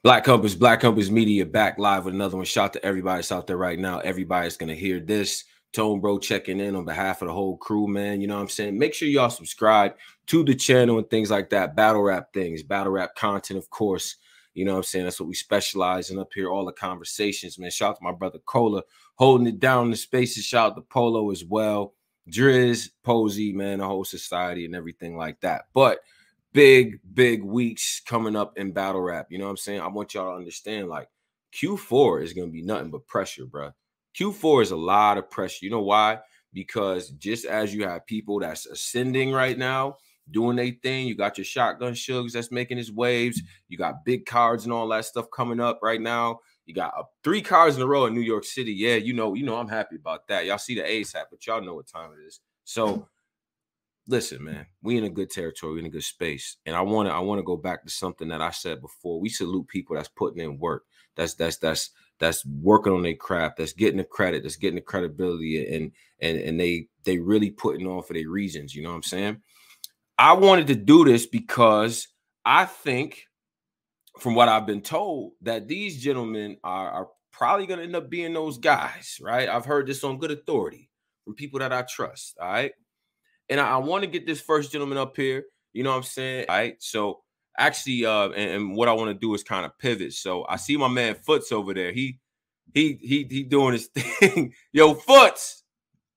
Black Compass Media back live with another one. Shout out to everybody that's out there right now. Everybody's gonna hear this. Tone Bro checking in on behalf of the whole crew, man. You know what I'm saying? Make sure y'all subscribe to the channel and things like that. Battle rap things, battle rap content, of course. You know what I'm saying? That's what we specialize in up here. All the conversations, man. Shout out to my brother Cola holding it down in the spaces. Shout out to Polo as well. Driz, Posey, man, the whole society and everything like that. But big weeks coming up in battle rap. You know what I'm saying? I want y'all to understand, like, Q4 is going to be nothing but pressure, bro. Q4 is a lot of pressure. You know why? Because just as you have people that's ascending right now, doing their thing, you got your Shotgun Shugs that's making his waves. You got big cards and all that stuff coming up right now. You got 3 cards in a row in New York City. Yeah, you know, I'm happy about that. Y'all see the ASAP, but y'all know what time it is. So listen, man, we in a good territory, we in a good space. And I want to go back to something that I said before. We salute people that's putting in work, that's working on their craft, that's getting the credit, that's getting the credibility, and they really putting on for their reasons. You know what I'm saying? I wanted to do this because I think, from what I've been told, that these gentlemen are probably going to end up being those guys, right? I've heard this on good authority from people that I trust, all right? And I want to get this first gentleman up here. You know what I'm saying? All right. So actually, and what I want to do is kind of pivot. So I see my man Foots over there. He doing his thing. Yo, Foots.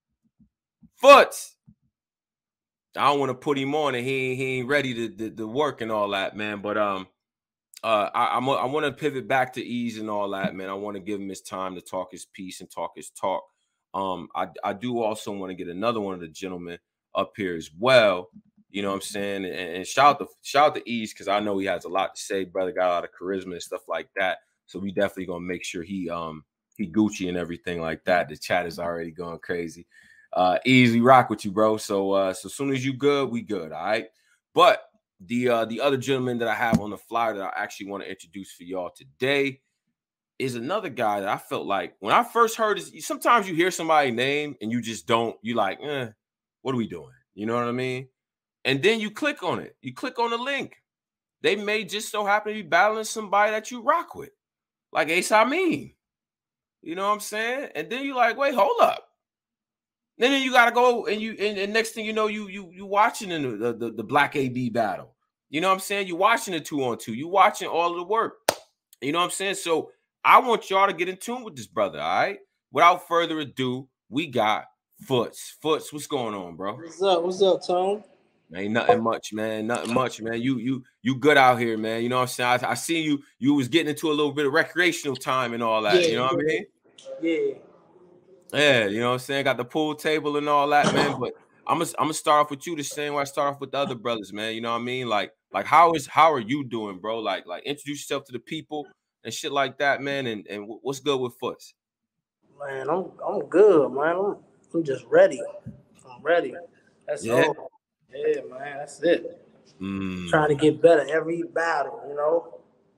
I don't want to put him on and he ain't ready to work and all that, man. But I want to pivot back to Ease and all that, man. I want to give him his time to talk his piece and talk his talk. I do also want to get another one of the gentlemen up here as well. You know what I'm saying? And shout out to Ease, because I know he has a lot to say. Brother got a lot of charisma and stuff like that. So we definitely gonna make sure he Gucci and everything like that. The chat is already going crazy. Ease, we rock with you, bro. So as soon as you good, we good, all right. But the other gentleman that I have on the flyer that I actually want to introduce for y'all today is another guy that I felt like when I first heard this. Sometimes you hear somebody's name and you just don't, you like, what are we doing? You know what I mean? And then you click on it. You click on the link. They may just so happen to be battling somebody that you rock with, like Ace Amin. You know what I'm saying? And then you're like, wait, hold up. And then you gotta go and next thing you know, you watching in the Black AB battle. You know what I'm saying? You watching the 2-on-2. You watching all of the work. You know what I'm saying? So I want y'all to get in tune with this brother. All right. Without further ado, we got Foots. Foots, what's going on, bro? What's up, Tone? Ain't nothing much, man. Nothing much, man. You good out here, man. You know what I'm saying? I see you was getting into a little bit of recreational time and all that. Yeah, you know what I mean? Yeah. Yeah, you know what I'm saying? Got the pool table and all that, man. But I'm gonna start off with you the same way I start off with the other brothers, man. You know what I mean? Like how are you doing, bro? Like introduce yourself to the people and shit like that, man. And what's good with Foots? Man, I'm good, man. I'm just ready. I'm ready. That's all. Yeah, man. That's it. Trying to get better every battle, you know.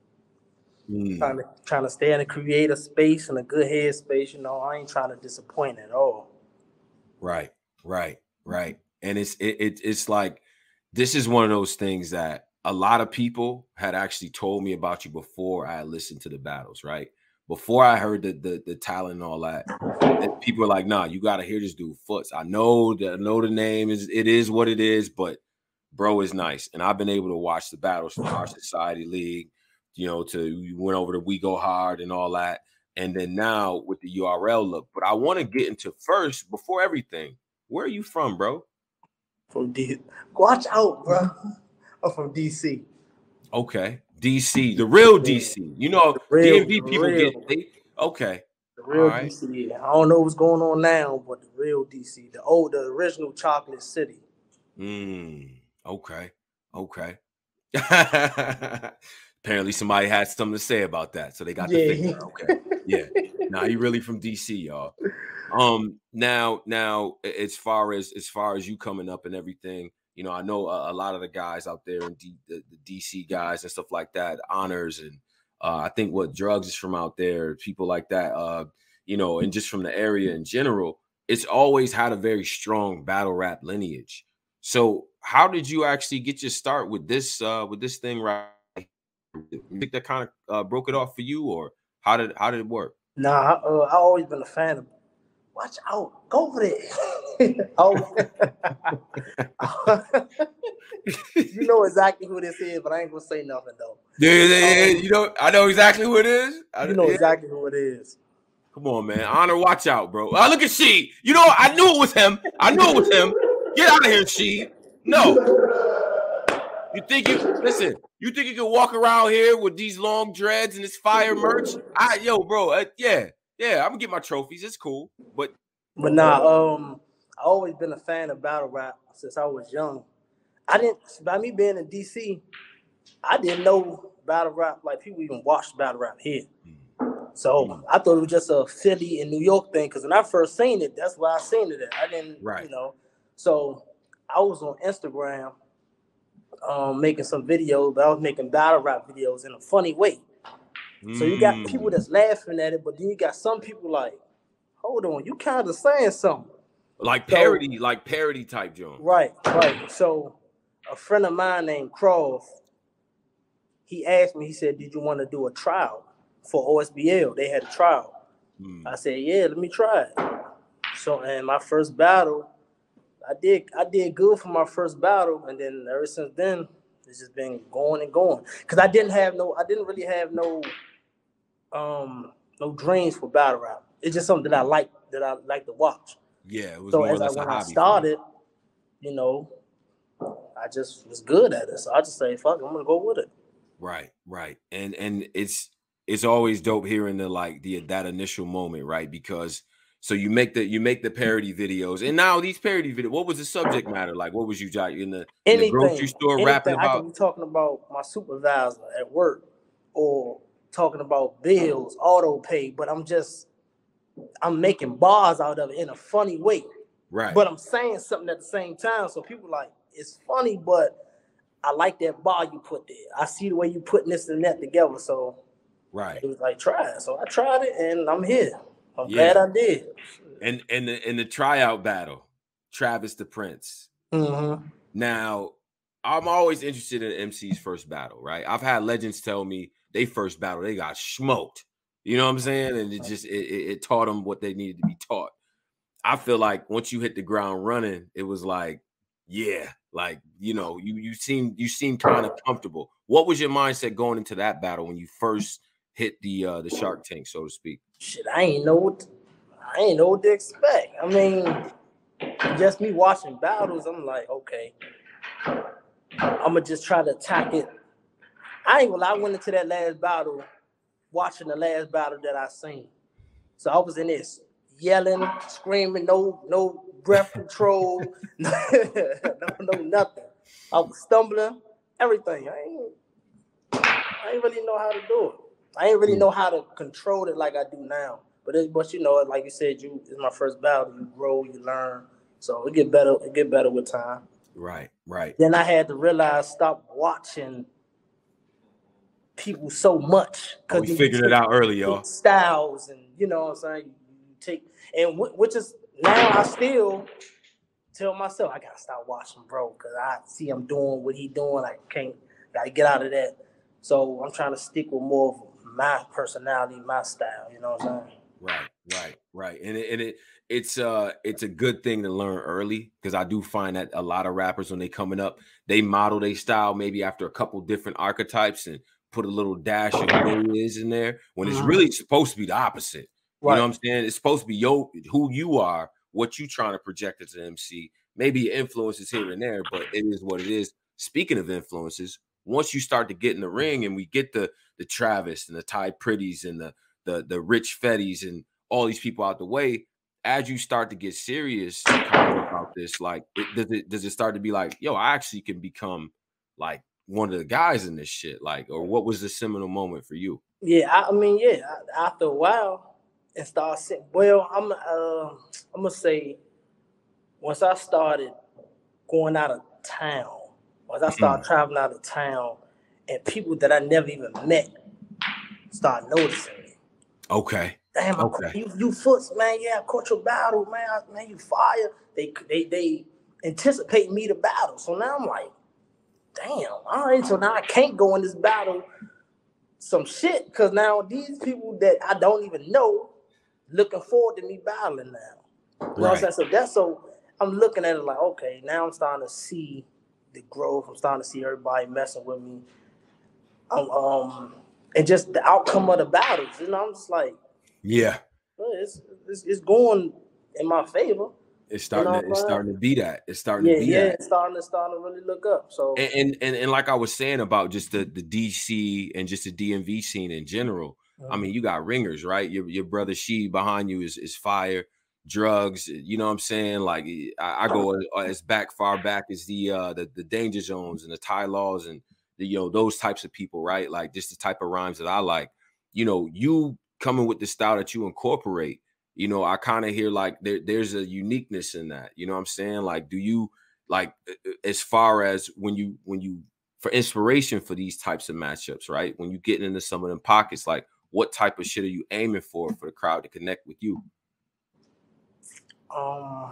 Trying to stay in a creative space and a good head space, you know. I ain't trying to disappoint at all. Right. And it's like, this is one of those things that a lot of people had actually told me about you before I listened to the battles, right? Before I heard the talent and all that. And people are like, nah, you gotta hear this dude Foots. I know the name is what it is, but bro is nice. And I've been able to watch the battles from our society league, you know, you went over to We Go Hard and all that. And then now with the URL look. But I want to get into first, before everything, where are you from, bro? From D. Watch out, bro. I'm from DC. Okay. DC, the real DC. You know, DMV people get okay. The real DC. I don't know what's going on now, but the real DC, the original Chocolate City. Okay. Apparently somebody had something to say about that, so they got the figure. Okay. Yeah. Now he really from DC, y'all. Now as far as you coming up and everything, you know, I know a lot of the guys out there in the DC guys and stuff like that, Honors, and I think what Drugs is from out there, people like that, you know, and just from the area in general, it's always had a very strong battle rap lineage. So how did you actually get your start with this thing right here music that kind of broke it off for you, or how did it work? Nah, I always been a fan of. Watch out, go over there. Oh, you know exactly who this is, but I ain't gonna say nothing though. Yeah, you know, I know exactly who it is. You know exactly who it is. Come on, man. Honor, watch out, bro. Look at She. You know, I knew it was him. Get out of here, She. No. You think you can walk around here with these long dreads and this fire merch? Bro, yeah, I'm gonna get my trophies. It's cool, but nah, I always been a fan of battle rap since I was young. By me being in DC, I didn't know battle rap, like people even watched battle rap here. So I thought it was just a Philly and New York thing, because when I first seen it, that's where I seen it at. I didn't, So I was on Instagram making some videos, but I was making battle rap videos in a funny way. So you got people that's laughing at it, but then you got some people like, hold on, you kind of saying something. Like parody type joint. Right. So a friend of mine named Cross, he asked me, he said, did you want to do a trial for OSBL? They had a trial. I said, yeah, let me try it. So, and my first battle, I did good for my first battle, and then ever since then, it's just been going and going. Because I didn't really have no dreams for battle rap. It's just something that I like to watch. Yeah, it was so more as or less a hobby. I started, I just was good at it. So I just say, fuck it, I'm gonna go with it. Right. And it's always dope hearing that initial moment, right? Because so you make the parody videos, and now these parody videos, what was the subject matter? Like, what was you in the grocery store rapping about? I could be talking about my supervisor at work, or talking about bills, auto pay, but I'm making bars out of it in a funny way. Right. But I'm saying something at the same time, so people like, it's funny, but I like that bar you put there. I see the way you putting this and that together, so right. It was like, try it. So I tried it, and I'm here. I'm glad I did. And in the tryout battle, Travis the Prince. Now, I'm always interested in MC's first battle, right? I've had legends tell me they first battle, they got smoked. You know what I'm saying? And it taught them what they needed to be taught. I feel like once you hit the ground running, it was like, yeah, like, you seem kind of comfortable. What was your mindset going into that battle when you first hit the Shark Tank, so to speak? Shit, I ain't know what to expect. I mean, just me watching battles, I'm like, okay, I'm gonna just try to attack it. I ain't gonna lie, I went into that last battle watching the last battle that I seen. So I was in this yelling, screaming, no breath control, no nothing. I was stumbling, everything. I ain't really know how to do it. I ain't really know how to control it like I do now. But like you said, it's my first battle. You grow, you learn. So it get better with time. Right. Then I had to realize, stop watching people so much. Because we figured it out early, y'all. Styles, and you know what I'm saying? You take, and which is, now I still tell myself, I gotta stop watching bro, because I see him doing what he doing. I gotta get out of that. So I'm trying to stick with more of my personality, my style, you know what I'm saying? Right. And it's a good thing to learn early, because I do find that a lot of rappers, when they coming up, they model their style maybe after a couple different archetypes and put a little dash of who is in there, when it's really supposed to be the opposite. Right. You know what I'm saying? It's supposed to be who you are, what you trying to project as an MC. Maybe influences here and there, but it is what it is. Speaking of influences, once you start to get in the ring and we get the Travis and the Ty Pretties and the Rich Fetties and all these people out the way, as you start to get serious about this, like, does it start to be like, yo, I actually can become like one of the guys in this shit? Like, or what was the seminal moment for you? Yeah, after a while, and start sitting. Well, I'm gonna say, once I started going out of town, once I started traveling out of town, and people that I never even met start noticing me. Okay. Damn, okay. You Foots, man. Yeah, I caught your battle, man. Man, you fire. They anticipate me to battle. So now I'm like, damn. All right. So now I can't go in this battle some shit because now these people that I don't even know looking forward to me battling now. You know what I'm saying? So I'm looking at it like, okay, now I'm starting to see the growth. I'm starting to see everybody messing with me. And just the outcome of the battles. You know, I'm just like, yeah, it's going in my favor. It's starting to be that. It's starting to be that. It's starting to really look up. So and like I was saying about just the DC and just the DMV scene in general. I mean, you got ringers, right? Your brother She behind you is fire. Drugs, you know what I'm saying? Like I go as far back as the Danger Zones and the Ty Laws and those types of people, right? Like just the type of rhymes that I like. You coming with the style that you incorporate. I kind of hear like there's a uniqueness in that. You know what I'm saying? Like, do you like as far as when you for inspiration for these types of matchups, right? When you getting into some of them pockets, like what type of shit are you aiming for the crowd to connect with you? Oh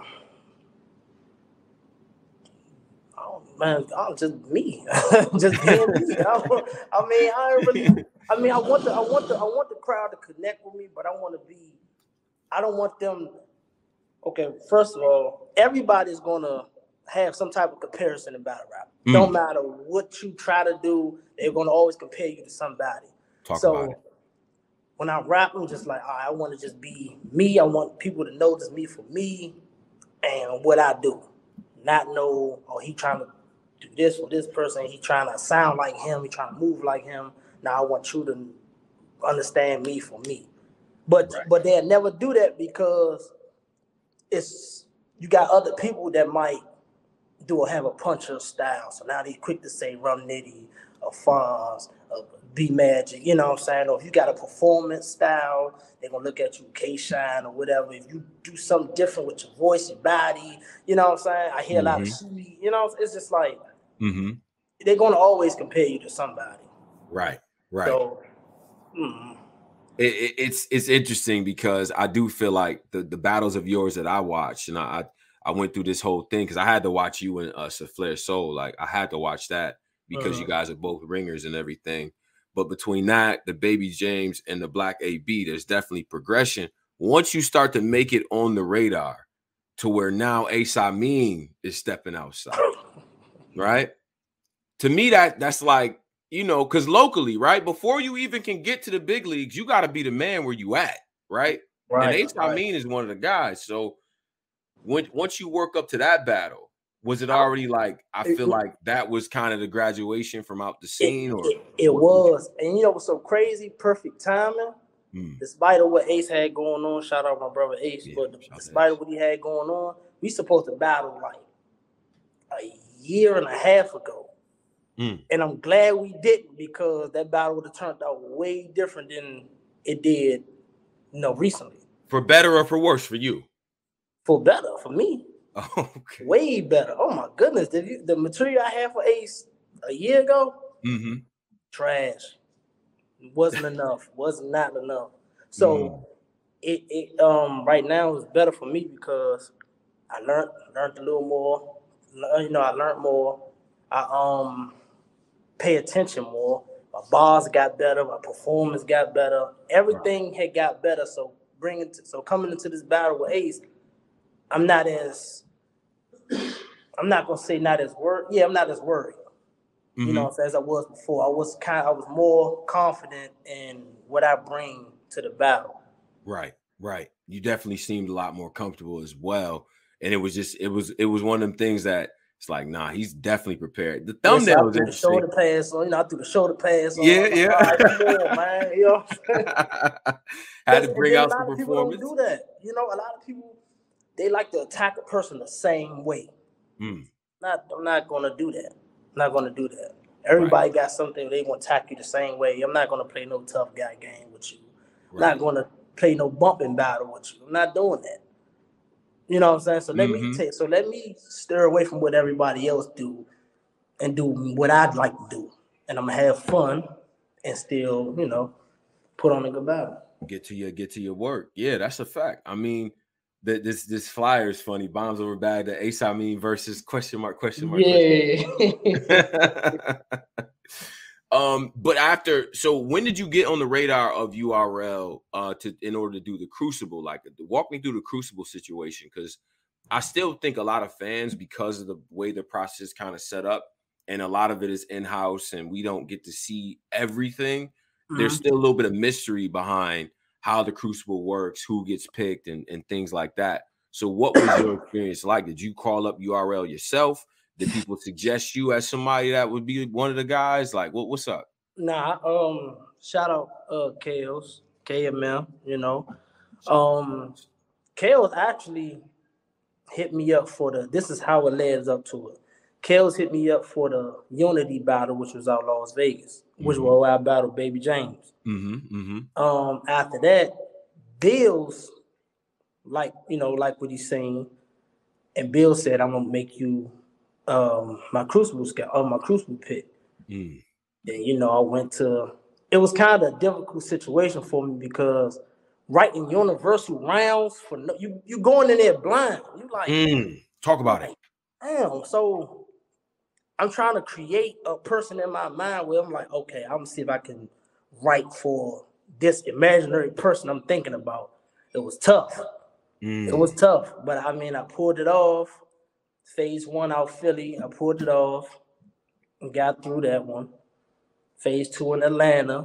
man, I'm just me, just being me. I want the crowd to connect with me, but I don't want them. Okay, first of all, everybody's gonna have some type of comparison in battle rap. Don't matter what you try to do, they're gonna always compare you to somebody. Talk about it. When I rap, I'm just like, I want to just be me. I want people to know this me for me and what I do. Not know, he trying to do this for this person. He trying to sound like him. He trying to move like him. Now I want you to understand me for me. But they'll never do that because you got other people that might have a puncher style. So now they quick to say Rum Nitty or Fonz or B Magic, you know what I'm saying? Or if you got a performance style, they're gonna look at you K-Shine or whatever. If you do something different with your voice, your body, you know what I'm saying? I hear a lot of shit, it's just like they're gonna always compare you to somebody. Right. So it's interesting because I do feel like the battles of yours that I watched, and I went through this whole thing because I had to watch you and Saflair Soul. Like I had to watch that because you guys are both ringers and everything. But between that, the Baby James and the Black AB, there's definitely progression. Once you start to make it on the radar to where now Ace Amin is stepping outside, right? To me, that's like, because locally, right, before you even can get to the big leagues, you got to be the man where you at, right? And Ace Amin is one of the guys. So once you work up to that battle, was it already like, I feel like that was kind of the graduation from out the scene? It was. And what's so crazy? Perfect timing. Despite of what Ace had going on, shout out my brother Ace, but despite of what he had going on, we supposed to battle like a year and a half ago. And I'm glad we didn't because that battle would have turned out way different than it did, recently. For better or for worse for you? For better, for me. Oh, okay. Way better. Oh my goodness. The material I had for Ace a year ago, trash. Wasn't enough. Was not enough. So it right now is better for me because I learned a little more. I learned more. I pay attention more. My bars got better. My performance got better. Everything had got better. So coming into this battle with Ace, I'm not gonna say not as worried. Yeah, I'm not as worried. As I was before. I was more confident in what I bring to the battle. Right. You definitely seemed a lot more comfortable as well. And it was one of them things that it's like, nah, he's definitely prepared. The thumbnail was interesting. Shoulder pass on, I threw the shoulder pass on. Yeah. Man, had to bring out some performance. People don't do that. A lot of people, they like to attack a person the same way. I'm not gonna do that. I'm not gonna do that. Everybody got something they want to attack you the same way. I'm not gonna play no tough guy game with you. I'm not gonna play no bumping battle with you. I'm not doing that. You know what I'm saying? So let me stir away from what everybody else do and do what I'd like to do. And I'm gonna have fun and still, put on a good battle. Get to your work. Yeah, that's a fact. I mean, this flyer is funny. Bombs over Baghdad, Ace Amin versus question mark. Yeah. But after, so when did you get on the radar of URL in order to do the Crucible? Like, walk me through the Crucible situation, because I still think a lot of fans, because of the way the process is kind of set up, and a lot of it is in-house, and we don't get to see everything. There's still a little bit of mystery behind how the Crucible works, who gets picked, and things like that. So what was your experience like? Did you call up URL yourself? Did people suggest you as somebody that would be one of the guys? Like, what's up? Nah, shout out Chaos, KMM, you know. Chaos actually hit me up for this is how it leads up to it. Chaos hit me up for the Unity battle, which was out Las Vegas, which was where I battled Baby James. After that, Bills, like what he's saying, and Bill said, I'm gonna make you my Crucible pick. And I went to, it was kind of a difficult situation for me because writing universal rounds for you going in there blind. You like talk about it. Damn. So I'm trying to create a person in my mind where I'm like, okay, I'm gonna see if I can write for this imaginary person I'm thinking about. It was tough. It was tough, but I mean, I pulled it off. Phase 1 out Philly, I pulled it off and got through that one. Phase 2 in Atlanta.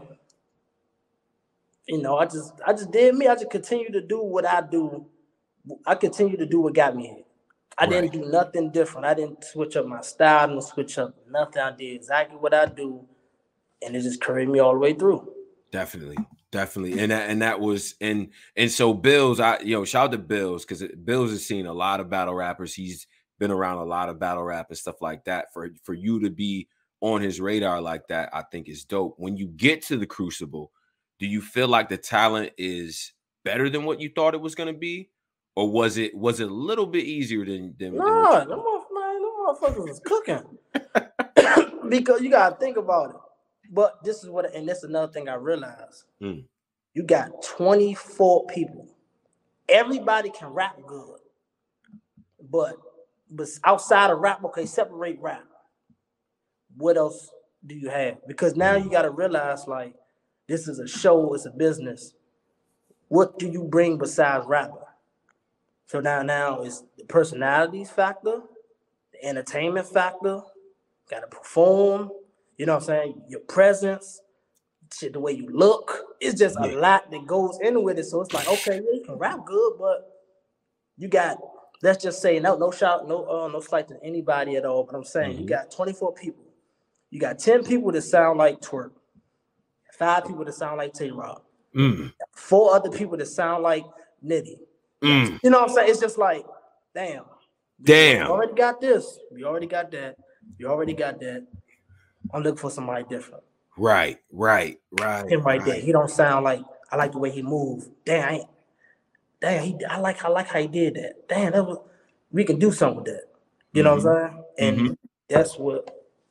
I just did me. I just continue to do what I do. I continue to do what got me here. I didn't do nothing different. I didn't switch up my style. I didn't switch up nothing. I did exactly what I do, and it just carried me all the way through. Definitely. And that was, and so Bills, shout out to Bills, because Bills has seen a lot of battle rappers. He's been around a lot of battle rap and stuff like that. For you to be on his radar like that, I think is dope. When you get to the Crucible, do you feel like the talent is better than what you thought it was going to be, or was it a little bit easier than no, them motherfuckers was cooking. Because you gotta think about it. But this is that's another thing I realized. You got 24 people. Everybody can rap good, but outside of rap, okay, separate rap. What else do you have? Because now you got to realize, like, this is a show, it's a business. What do you bring besides rapping? So now it's the personalities factor, the entertainment factor, got to perform, you know what I'm saying? Your presence, shit, the way you look. It's just a lot that goes in with it. So it's like, okay, you can rap good, but you got, let's just say, no slight to anybody at all, but I'm saying you got 24 people. You got 10 people that sound like Twerk, 5 people that sound like Tay-Rock, 4 other people that sound like Nitty. You know what I'm saying? It's just like, damn. You already got this. You already got that. You already got that. I'm looking for somebody different. Right. Him right there. He don't sound like, I like the way he moved. I like how he did that. Damn, we can do something with that. You know what I'm saying? And that's what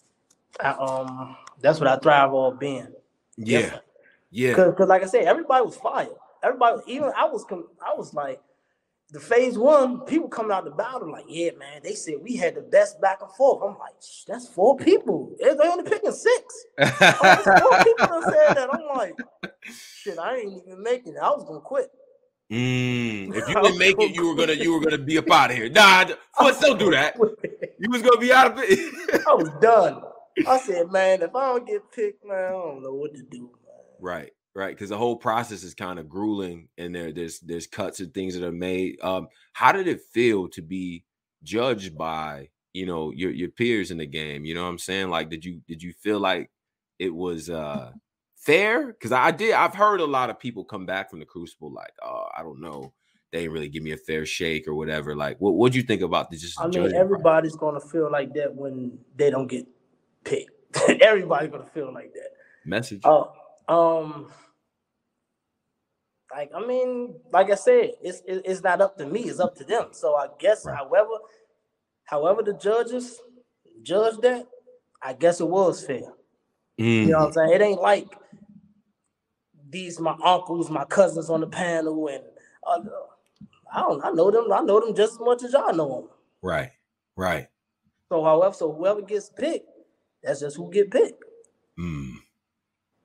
I thrive on being. Yeah. Because like I said, everybody was fired. Everybody, even I was like, the phase 1, people coming out the battle like, yeah, man, they said we had the best back and forth. I'm like, that's 4 people. They only picking 6. 4 people that said that. I'm like, shit, I ain't even making it. I was gonna quit. If you didn't make it, you were gonna be up out of here. Nah, don't do that. You was gonna be out of it. I was done. I said, man, if I don't get picked, man, I don't know what to do, man. Right, because the whole process is kind of grueling, and there's cuts and things that are made. How did it feel to be judged by your peers in the game? You know what I'm saying? Like, did you feel like it was fair? Because I've heard a lot of people come back from the Crucible like, oh, I don't know, they didn't really give me a fair shake or whatever. Like, what'd you think about this? I mean, everybody's gonna feel like that when they don't get picked. Everybody's gonna feel like that. Message. Like, I mean, like I said, it's not up to me, it's up to them. So I guess however the judges judged that, I guess it was fair. You know what I'm saying? It ain't like these my uncles, my cousins on the panel, and I know them just as much as y'all know them. Right. So whoever gets picked, that's just who get picked.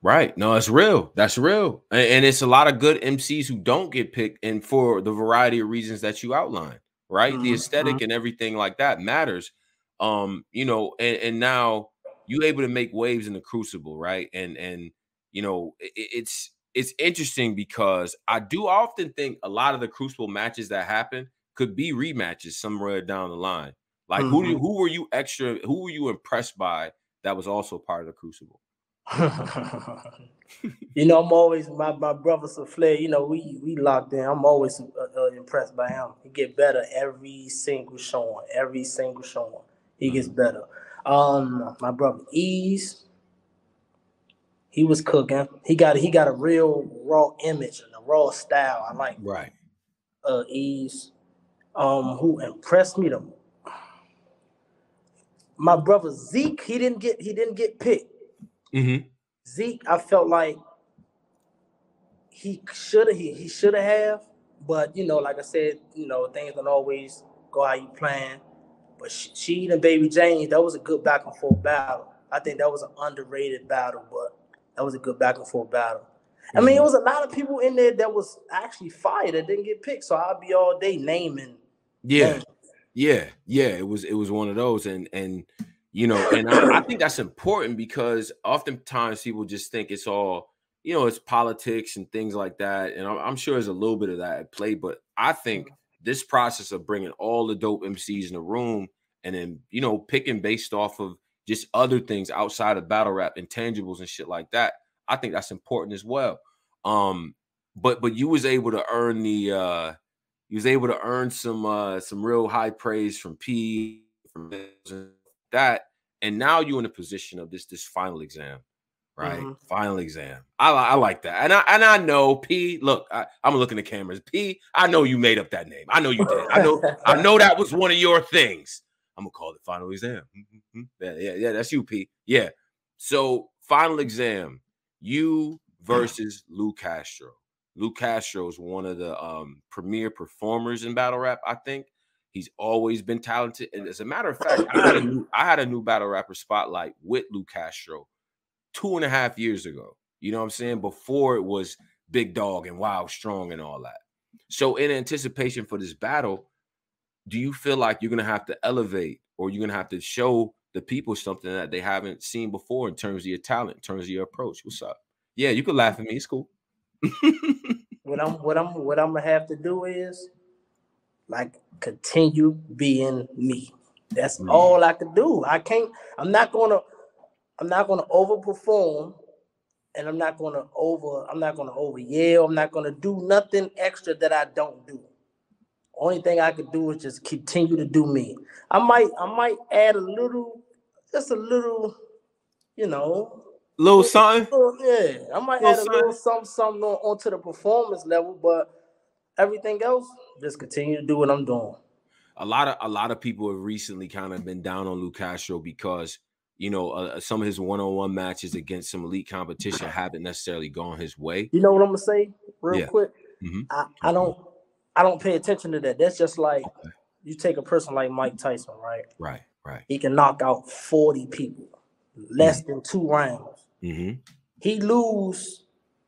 Right. No, it's real. That's real. And it's a lot of good MCs who don't get picked, and for the variety of reasons that you outlined, right? The Mm-hmm. aesthetic and everything like that matters. You know, and now you able to make waves in the crucible, right? And you know, it's interesting because I do often think a lot of the crucible matches that happen could be rematches somewhere down the line. Like Mm-hmm. who were you impressed by that was also part of the crucible? You know, I'm always my brother Souffle. You know, we locked in. I'm always impressed by him. He get better every single showing. Every single showing, he gets better. My brother Ease, he was cooking. He got a real raw image and a raw style. I like Right. Ease. Who impressed me the most? My brother Zeke. He didn't get picked. Mhm. Zeke, I felt like he should have, but you know, like I said, you know, things don't always go how you plan. But she and Baby James, that was a good back and forth battle. I think that was an underrated battle, but that was a good back and forth battle. I mean, it Mhm. was a lot of people in there that was actually fire that didn't get picked. So I'll be all day naming Yeah. names. Yeah. It was one of those, and you know, and I think that's important because oftentimes people just think it's all, you know, it's politics and things like that, and I'm sure there's a little bit of that at play, but I think this process of bringing all the dope MCs in the room and then, you know, picking based off of just other things outside of battle rap, intangibles and shit like that, I think that's important as well. Um, but you was able to earn he was able to earn some real high praise from P, from that, and now you're in a position of this final exam, right? Mm-hmm. Final exam. I like that, and I know P. Look, I'm gonna look in the cameras. P, I know you made up that name. I know you did. I know that was one of your things. I'm gonna call it final exam. Yeah. That's you, P. Yeah. So final exam, you versus Lou Castro. Lou Castro is one of the premier performers in battle rap. I think he's always been talented. And as a matter of fact, I had a new battle rapper spotlight with Lou Castro 2.5 years ago. You know what I'm saying? Before it was Big Dog and Wild Strong and all that. So in anticipation for this battle, do you feel like you're gonna have to elevate or you're gonna have to show the people something that they haven't seen before in terms of your talent, in terms of your approach? What's up? Yeah, you can laugh at me. It's cool. What I'm gonna have to do is like continue being me. That's Mm, all I could do. I can't. I'm not gonna. I'm not gonna overperform, and I'm not gonna over yell. I'm not gonna do nothing extra that I don't do. Only thing I could do is just continue to do me. I might add a little, just a little, you know, little something, yeah. I might little add a little something. something onto the performance level, but everything else, just continue to do what I'm doing. A lot of people have recently kind of been down on Lou Castro because, you know, some of his one-on-one matches against some elite competition haven't necessarily gone his way. You know what I'm gonna say, real Yeah. quick? Hmm. I, I Talk to me. don't I don't pay attention to that. That's just like Okay. you take a person like Mike Tyson, right? Right. Right. He can knock out 40 people less than 2 rounds. Mm-hmm. He lose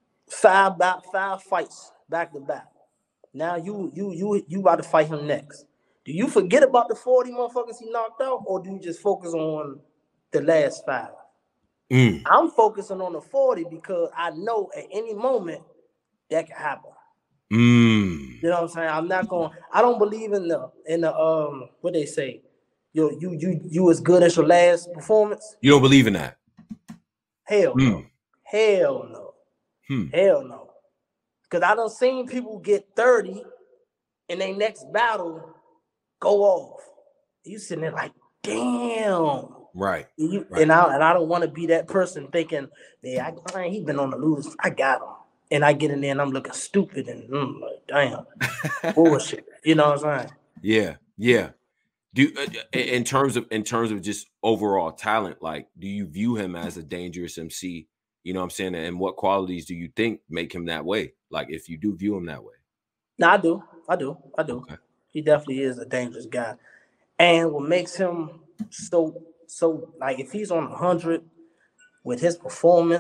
five fights back to back. Now you about to fight him next. Do you forget about the 40 motherfuckers he knocked out, or do you just focus on the last five? Mm. I'm focusing on the 40 because I know at any moment that can happen. Mm. You know what I'm saying? I don't believe in the what they say. You as good as your last performance? You don't believe in that? Hell no. Mm. Hell no. Hmm. Hell no. Because I done seen people get 30 in their next battle go off. You sitting there like, damn. Right. You, Right. and I don't want to be that person thinking, yeah, he been on the lose. I got him. And I get in there and I'm looking stupid and like, damn, bullshit. You know what I'm saying? Yeah. Yeah. Do in terms of just overall talent, like, do you view him as a dangerous MC? You know what I'm saying? And what qualities do you think make him that way? Like, if you do view him that way. No, I do. I do. I do. Okay. He definitely is a dangerous guy. And what makes him so like if he's on 100 with his performance,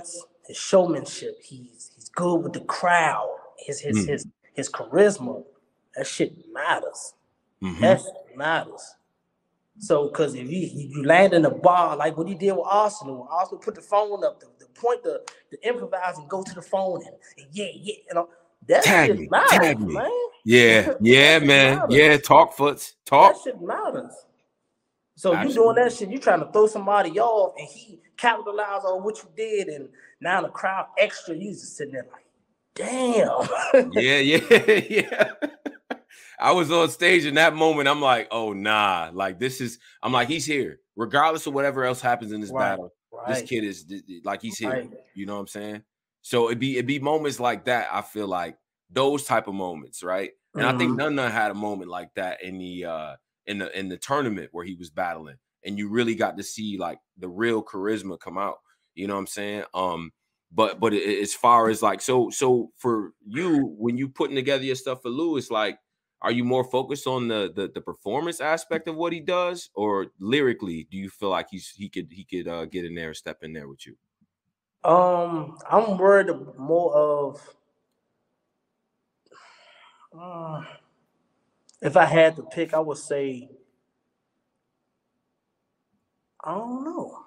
his showmanship. He's good with the crowd. His charisma. That shit matters. That shit matters. So, because if you land in a bar like what he did with Arsenal, Arsenal put the phone up, the point to improvise and go to the phone and that tag shit me, matters, man. Yeah, man. Matters. Yeah, talk, Foots. Talk. That shit matters. So Absolutely. you doing that shit, you trying to throw somebody off, and he capitalized on what you did, and now the crowd extra, you just sitting there like, damn. Yeah. I was on stage in that moment. I'm like, oh nah, like I'm like, he's here, regardless of whatever else happens in this battle. This kid is like, he's here. You know what I'm saying? So it'd be moments like that. I feel like those type of moments, right? And I think None had a moment like that in the tournament where he was battling, and you really got to see like the real charisma come out. You know what I'm saying? But as far as like, so for you, when you putting together your stuff for Lewis, like, are you more focused on the performance aspect of what he does, or lyrically, do you feel like he could get in there and step in there with you? I'm worried more of if I had to pick, I would say I don't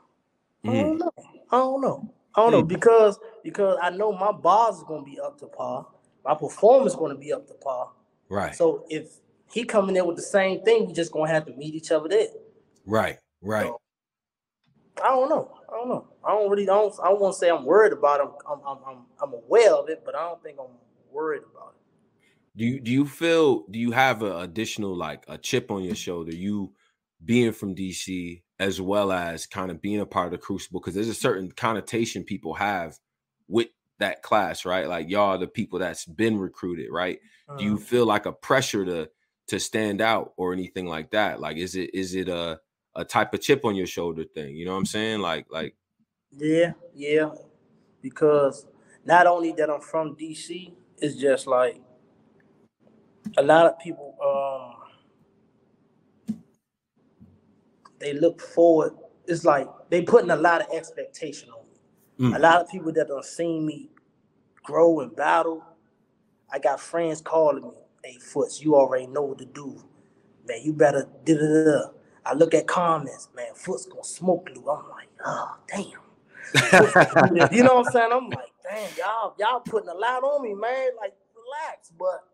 know because I know my bars is gonna be up to par, my performance is gonna be up to par. Right. So if he coming in with the same thing, we just gonna have to meet each other there. Right. So, I don't know. I won't say I'm worried about him. I'm aware of it, but I don't think I'm worried about it. Do you have an additional, like, a chip on your shoulder, you being from DC, as well as kind of being a part of the Crucible? Because there's a certain connotation people have with that class, right? Like, y'all are the people that's been recruited, right? Do you feel like a pressure to stand out or anything like that? Like, is it a type of chip on your shoulder thing? You know what I'm saying? Like yeah, because not only that I'm from DC, it's just like a lot of people they look forward. It's like they putting a lot of expectation on me. A lot of people that done seen me grow and battle. I got friends calling me, "Hey, Foots, you already know what to do, man. You better da-da-da." I look at comments, man, Foots gonna smoke Lou. I'm like, oh damn. You know what I'm saying? I'm like, damn, y'all putting a lot on me, man. Like, relax. But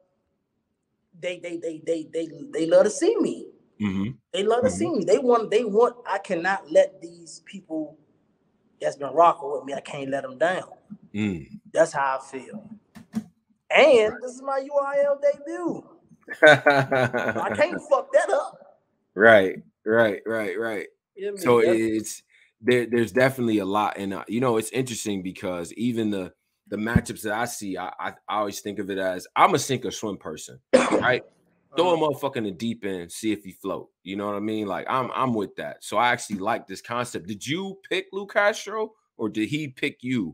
they love to see me. They love to see me. They want. I cannot let these people that's been rocking with me, I can't let them down. That's how I feel. And this is my URL debut. I can't fuck that up. Right. So it's there's definitely a lot, and it's interesting because even the matchups that I see, I always think of it as, I'm a sink or swim person, right? Throw a motherfucker in the deep end, see if he float. You know what I mean? Like, I'm with that. So I actually like this concept. Did you pick Lou Castro, or did he pick you?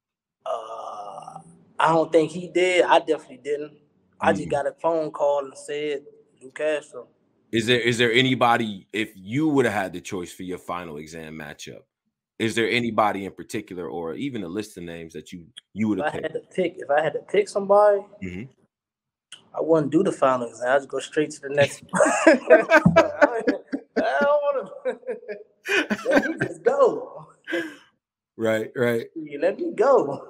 I don't think he did. I definitely didn't. I just got a phone call and said Lou Castro. Is there anybody, if you would have had the choice for your final exam matchup, is there anybody in particular, or even a list of names that you would have picked? If I had to pick somebody, I wouldn't do the final exam. I'd just go straight to the next one. I don't want to. Let me just go. Right. Let me go.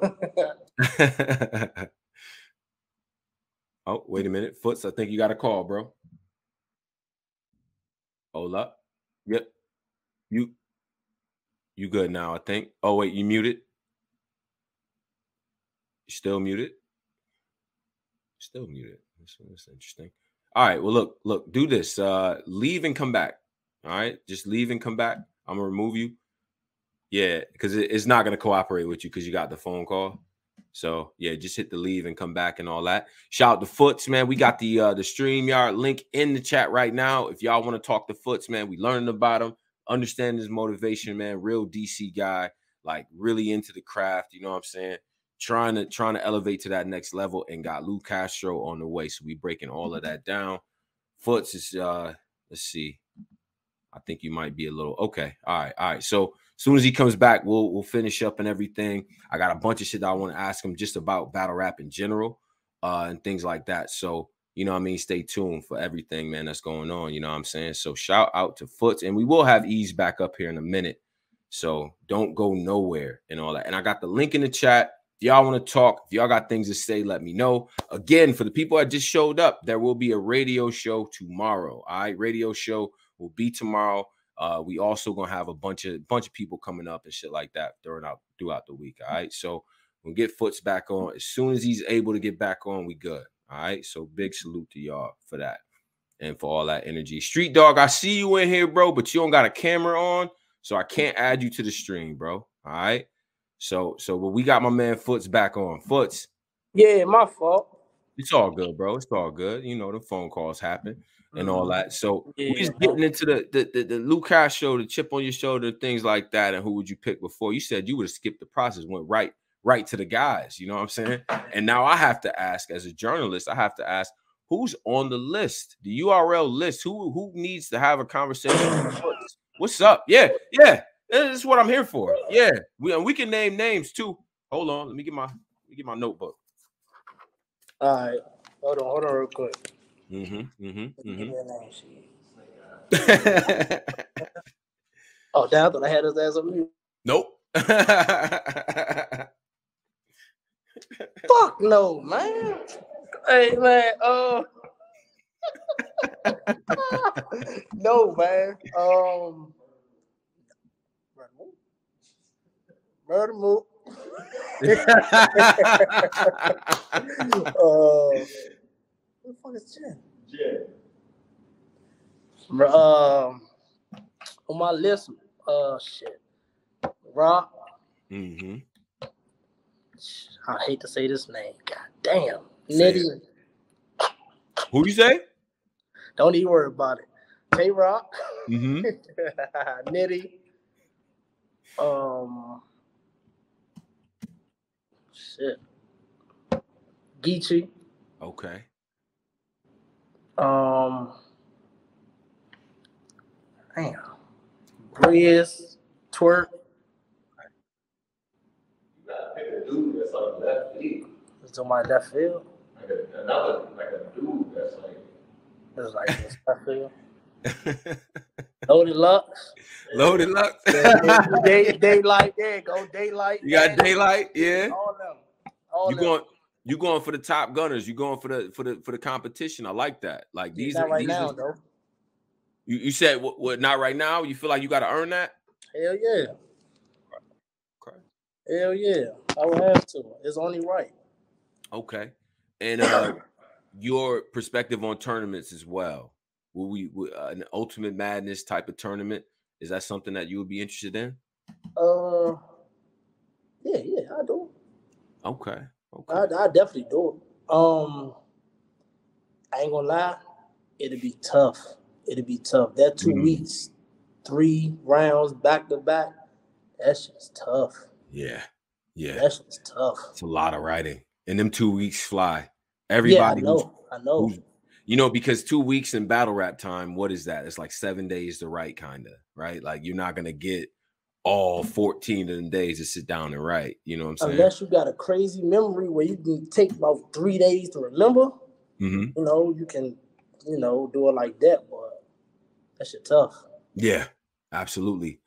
Oh, wait a minute. Foots, I think you got a call, bro. Hold up. Yep. You good now, I think. Oh, wait, you muted? You still muted? Still muted. That's interesting. All right, well, look, do this. Leave and come back. All right, just leave and come back. I'm going to remove you. Yeah, because it's not going to cooperate with you because you got the phone call. So, yeah, just hit the leave and come back and all that. Shout out to Foots, man. We got the StreamYard link in the chat right now. If y'all want to talk to Foots, man, we learning about him, understand his motivation, man. Real DC guy, like really into the craft. You know what I'm saying? Trying to elevate to that next level, and got Lou Castro on the way. So we breaking all of that down. Foots is let's see. I think you might be a little okay. All right. So soon as he comes back, we'll finish up and everything. I got a bunch of shit that I want to ask him just about battle rap in general, and things like that. So, you know what I mean? Stay tuned for everything, man, that's going on. You know what I'm saying? So shout out to Foots. And we will have Ease back up here in a minute. So don't go nowhere and all that. And I got the link in the chat. If y'all want to talk, if y'all got things to say, let me know. Again, for the people that just showed up, there will be a radio show tomorrow. All right, radio show will be tomorrow. We also gonna have a bunch of people coming up and shit like that throughout the week. All right, so we'll get Foots back on as soon as he's able to get back on. We good. All right, so big salute to y'all for that and for all that energy. Street Dog, I see you in here, bro, but you don't got a camera on, so I can't add you to the stream, bro. All right. So but we got my man Foots back on. Foots. Yeah, my fault. It's all good, bro. It's all good. You know, the phone calls happen and all that. So we just getting into the Lucas show, the chip on your shoulder, things like that. And who would you pick before? You said you would have skipped the process, went right to the guys. You know what I'm saying? And now I have to ask, as a journalist, I have to ask, who's on the list, the URL list? Who needs to have a conversation with Foots? What's up? Yeah. This is what I'm here for. Yeah, we can name names too. Hold on, let me get my notebook. All right, hold on, real quick. Oh, damn! I thought I had his ass on mute. Nope. Fuck no, man. Hey, man. No, man. Murder Mook. Who the fuck is Jen? On my list, shit. Rock. Mm-hmm. I hate to say this name. God damn. Nitty. Who you say? Don't even worry about it. Tay-Rock. Mm-hmm. Nitty. Shit. Geechee. Okay. Damn. Breeze. Twerk. You gotta pick a dude that's on the left field. It's on my left field. Like a dude that's like. It's like this left field. Loaded Lux. Loaded Lux. Daylight. There you go. Daylight. You got Daylight. Yeah. All them. You going for the top gunners. You going for the competition. I like that. Like these not are right now, though. You said what? Not right now. You feel like you got to earn that? Hell yeah. Okay. Hell yeah. I would have to. It's only right. Okay. And your perspective on tournaments as well. Will we an Ultimate Madness type of tournament? Is that something that you would be interested in? Yeah, I do. Okay. I definitely do. I ain't gonna lie, it'll be tough. That 2 weeks, 3 rounds back to back, that shit's tough. Yeah. That shit's tough. It's a lot of writing. And them 2 weeks fly. Everybody I know. You know, because 2 weeks in battle rap time, what is that? It's like 7 days to write, kind of, right? Like you're not gonna get all 14 of them days to sit down and write. You know what I'm saying? Unless you got a crazy memory where you can take about 3 days to remember. Mm-hmm. You know, you can, do it like that, but that shit tough. Yeah, absolutely.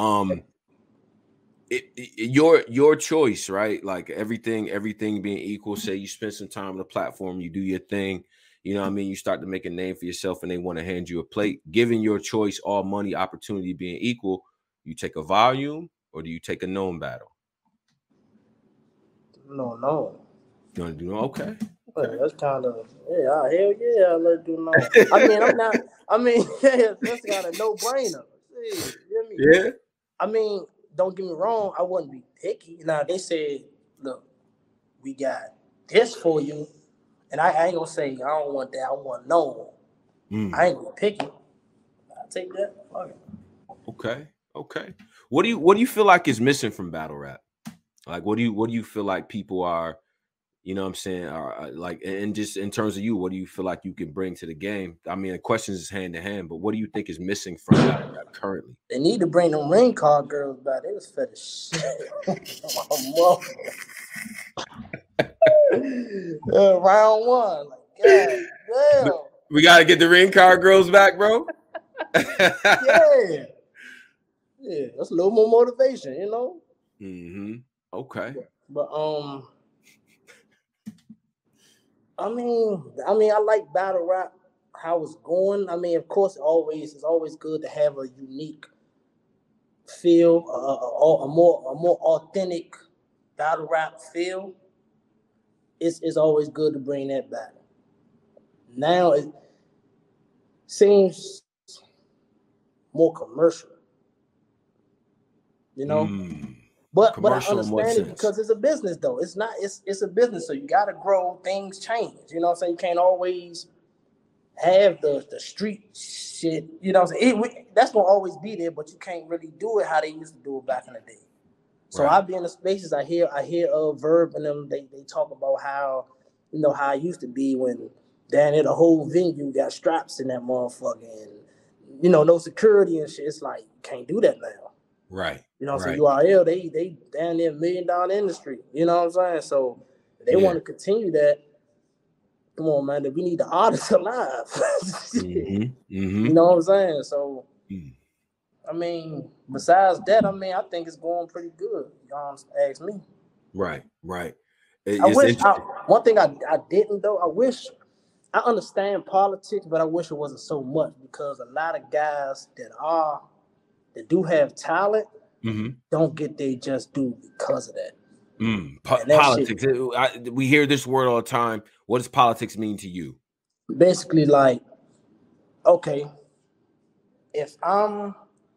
Your choice, right? Like everything being equal. Say you spend some time on the platform, you do your thing. You know what I mean? You start to make a name for yourself and they want to hand you a plate. Given your choice, all money, opportunity being equal, you take a volume or do you take a known battle? No. You want to do okay? That's kind of hell yeah. I let do no. That's kind of no brainer. Yeah. I mean, don't get me wrong. I wouldn't be picky. Now they said, look, we got this for you. And I ain't gonna say I don't want that. I want no. I ain't gonna pick it. I'll take that. Okay. What do you feel like is missing from battle rap? Like, what do you feel like people are You know what I'm saying? Like, and just in terms of you, what do you feel like you can bring to the game? I mean, the questions is hand to hand, but what do you think is missing from battle rap currently? They need to bring them ring card girls back. They was fetish. Round one. Like, God damn. We got to get the ring card girls back, bro. Yeah. Yeah, that's a little more motivation, you know? Mm-hmm. Okay. But I mean, I like battle rap, how it's going. I mean, of course, it's always good to have a unique feel, a more authentic battle rap feel. It's always good to bring that back. Now it seems more commercial, you know. But I understand it because it's a business, though. It's not. It's a business, so you got to grow. Things change. You know what I'm saying? You can't always have the street shit. You know what I'm saying? That's gonna always be there, but you can't really do it how they used to do it back in the day. So I be in the spaces. I hear Verb and them. They talk about how, you know, how it used to be when down there the whole venue got straps in that motherfucker, and you know, no security and shit. It's like you can't do that now. Right. You know, so URL, they down there $1 million industry. You know what I'm saying? So if they want to continue that, come on, man. We need the artists alive. You know what I'm saying? So, I mean, besides that, I mean, I think it's going pretty good. You ask me. Right. One thing I didn't, though, I understand politics, but I wish it wasn't so much, because a lot of guys that do have talent don't get their just due because of that. Politics. We hear this word all the time. What does politics mean to you? Basically, like, okay, if I'm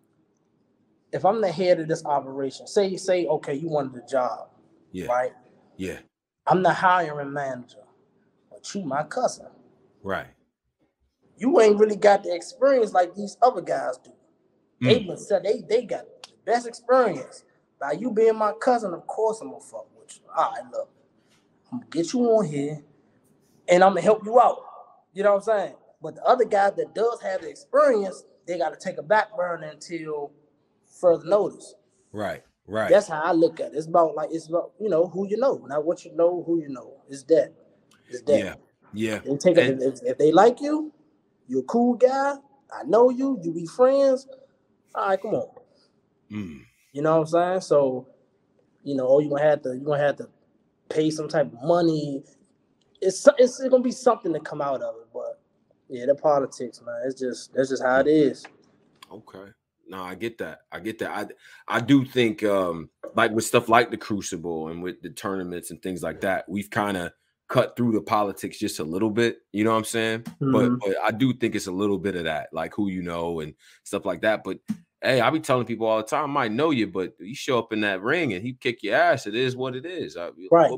the head of this operation, say, okay, you wanted a job, right? Yeah. I'm the hiring manager, but you my cousin. Right. You ain't really got the experience like these other guys do. They got the best experience. By you being my cousin, of course I'm gonna fuck with you. All right, look, I'm gonna get you on here, and I'm gonna help you out. You know what I'm saying? But the other guy that does have the experience, they got to take a back burner until further notice. Right. That's how I look at it. It's about you know, who you know, not what you know, who you know. It's that. Yeah. They take if they like you, you're a cool guy. I know you. You be friends. All right, come on. You know what I'm saying? So, you know, you're gonna have to pay some type of money. It's gonna be something to come out of it, but yeah, the politics, man. That's just how it is. Okay. No, I get that. I do think like with stuff like the Crucible and with the tournaments and things like that, we've kind of cut through the politics just a little bit, you know what I'm saying? But I do think it's a little bit of that, like who you know and stuff like that. But hey, I be telling people all the time, I might know you, but you show up in that ring and he kick your ass. It is what it is. Right.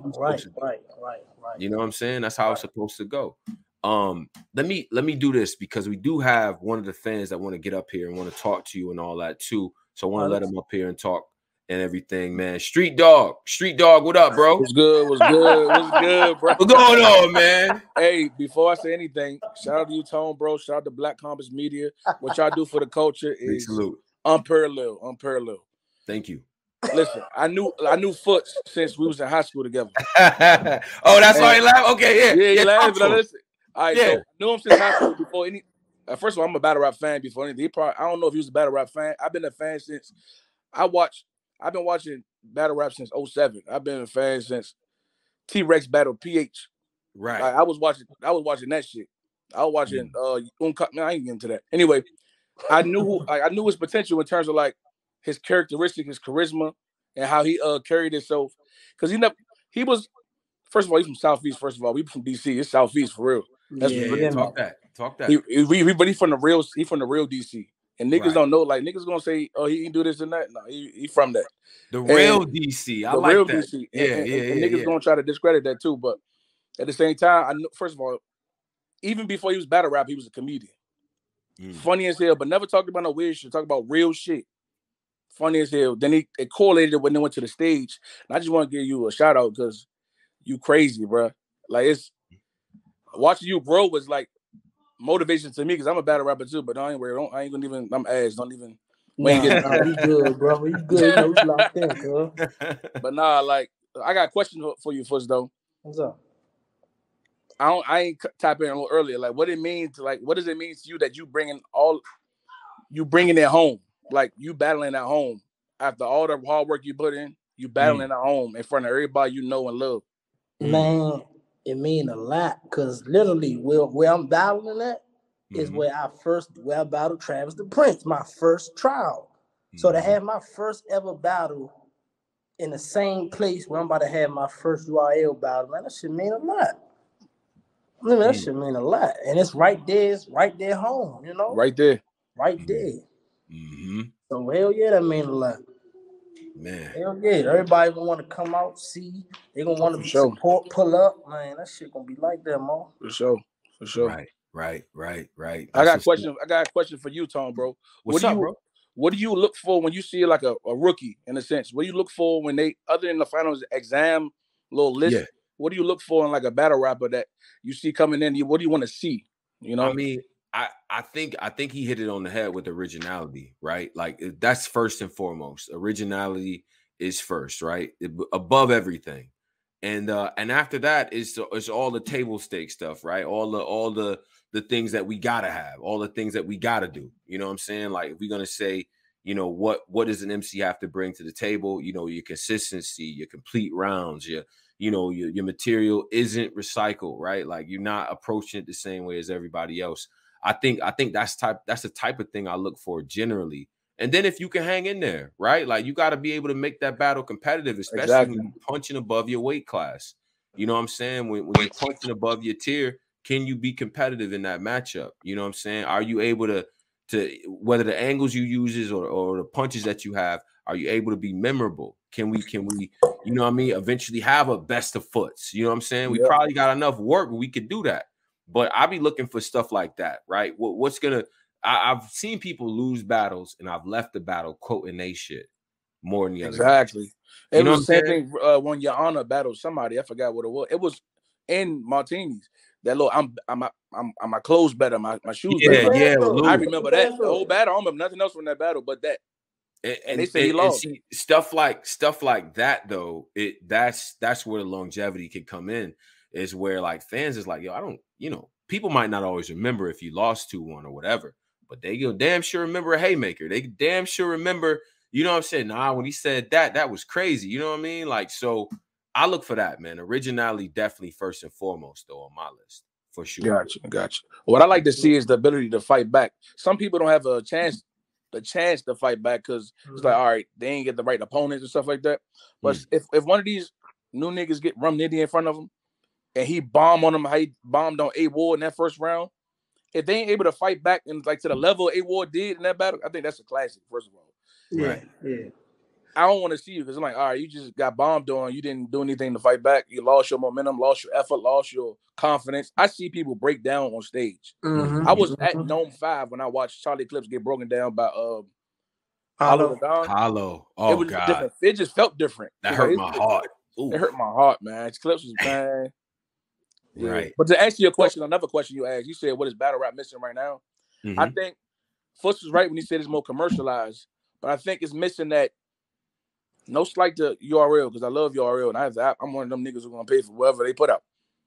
You know what I'm saying? That's how it's supposed to go. Let me do this, because we do have one of the fans that want to get up here and want to talk to you and all that too. So I want to let him up here and talk and everything, man. Street Dog, what up, bro? What's good, bro? What's going on, man? Hey, before I say anything, shout out to you, Tone, bro. Shout out to Black Compass Media. What y'all do for the culture is unparalleled. Thank you. Listen, I knew Foots since we was in high school together. Oh, that's why he laughed? Okay, yeah, he laughed. Listen. All right, so I knew him since high school before any. First of all, I'm a battle rap fan before anything. I don't know if he was a battle rap fan. I've been a fan since I've been watching battle rap since 2007. I've been a fan since T-Rex battle PH. Right. I was watching that shit. I was watching man, I ain't getting into that. Anyway, I knew his potential in terms of like his characteristic, his charisma, and how he carried himself. Because he was, first of all, he's from Southeast. First of all, we from DC. It's Southeast for real. That's talk that. But he's from the real DC. And niggas don't know, like niggas gonna say, oh, he do this and that. No, he from that. The real DC. I like that. DC. And niggas gonna try to discredit that too. But at the same time, I know, first of all, even before he was battle rap, he was a comedian. Funny as hell, but never talked about no weird shit. Talk about real shit. Funny as hell. Then it correlated when they went to the stage. And I just want to give you a shout out because you crazy, bro. Like it's watching you grow was like motivation to me because I'm a battle rapper too. But I ain't worried. I ain't gonna even. I'm ass. Don't even. We ain't getting we good, bro. We good. You know, we locked in, cuz. But nah, like I got a question for you first though. What's up? I ain't typing in a little earlier. Like, what does it mean to you that you bringing it home? Like you battling at home after all the hard work you put in, you battling at home in front of everybody you know and love. Man, it mean a lot because literally where I'm battling at is where I battled Travis the Prince, my first trial. So to have my first ever battle in the same place where I'm about to have my first URL battle, man, that should mean a lot. I mean, that should mean a lot. And it's right there home, you know? Right there. Right there. So hell yeah, that mean a lot. Man. Hell yeah. Everybody gonna want to come out, see. They gonna want to support, pull up. Man, that shit gonna be like that, man. For sure. Right. I got a question for you, Tom, bro. What's up, bro? What do you look for when you see like a rookie in a sense? What do you look for when they, other than the finals exam little list? Yeah. What do you look for in like a battle rapper that you see coming in? What do you want to see? You know, I mean, I think he hit it on the head with originality, right? Like that's first and foremost. Originality is first, right? Above everything, and after that is all the table stake stuff, right? All the things that we gotta have, all the things that we gotta do. You know what I'm saying? Like if we're gonna say, you know, what does an MC have to bring to the table? You know, your consistency, your complete rounds, your material isn't recycled, right? Like you're not approaching it the same way as everybody else. I think that's the type of thing I look for generally. And then if you can hang in there, right? Like you got to be able to make that battle competitive, especially when you're punching above your weight class. You know what I'm saying? When you're punching above your tier, can you be competitive in that matchup? You know what I'm saying? Are you able to whether the angles you use or the punches that you have, are you able to be memorable? Can we, you know what I mean, eventually have a best of foots? You know what I'm saying? We probably got enough work, but we could do that. But I'll be looking for stuff like that, right? I've seen people lose battles and I've left the battle quoting they shit more than the other. Exactly. It was the same thing when Your Honor battled somebody. I forgot what it was. It was in Martinis. That look, my clothes better, my shoes better. Yeah. I remember that. The whole battle. I don't remember nothing else from that battle but that. And they say he lost. See, stuff like that though, that's where the longevity can come in. Is where like fans is like, yo, I don't, you know, people might not always remember if you lost 2-1 or whatever, but they damn sure remember a haymaker. They damn sure remember, you know what I'm saying? Nah, when he said that was crazy. You know what I mean? Like, so I look for that, man. Originality definitely first and foremost though on my list for sure. Gotcha. What I like to see is the ability to fight back. Some people don't have the chance to fight back because it's like, all right, they ain't get the right opponents and stuff like that. But if one of these new niggas get Rum Nitty in front of them, and he bombed on him, how he bombed on A Ward in that first round. If they ain't able to fight back and like to the level A Ward did in that battle, I think that's a classic, first of all. Yeah. I don't want to see you because I'm like, all right, you just got bombed on. You didn't do anything to fight back. You lost your momentum, lost your effort, lost your confidence. I see people break down on stage. I was at Gnome 5 when I watched Charlie Clips get broken down by Hollow the Don. Hollow. Oh, it was God. Different. It just felt different. That hurt my heart. Ooh. It hurt my heart, man. Clips was bad. Yeah. Right. But to answer your question, another question you asked, you said, what is battle rap missing right now? I think Fuss was right when he said it's more commercialized, but I think it's missing that, no slight to URL, because I love URL, and I'm one of them niggas who going to pay for whatever they put out.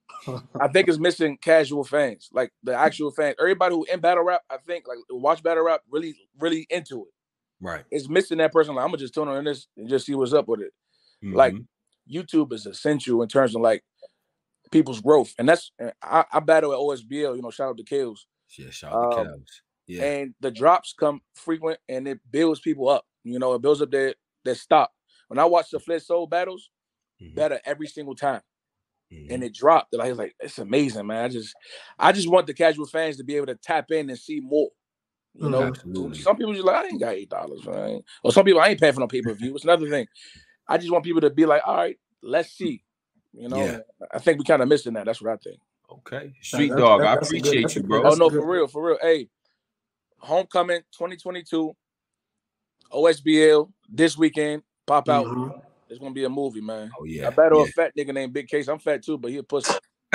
I think it's missing casual fans, like the actual fans. Everybody who in battle rap, I think, like watch battle rap, really, really into it. Right. It's missing that person. Like, I'm going to just tune on this and just see what's up with it. Like, YouTube is essential in terms of, like, people's growth, and that's I battle at OSBL. You know, shout out to Kills. Yeah, shout out to Kills. Yeah, and the drops come frequent, and it builds people up. You know, it builds up their stock. When I watch the Fled Soul battles, better every single time, and it dropped. And I was like, it's amazing, man. I just want the casual fans to be able to tap in and see more. You know, absolutely. Some people just like, I ain't got $8, man. Or some people, I ain't paying for no pay-per-view. It's another thing. I just want people to be like, all right, let's see. You know, I think we kind of missing that. That's what I think. Okay. Street Dog, I appreciate you, bro. Oh, no, for real. Hey, Homecoming 2022, OSBL this weekend, pop out. It's gonna be a movie, man. Oh yeah. I battle yeah. a fat nigga named Big Case. I'm fat too, but he a pussy.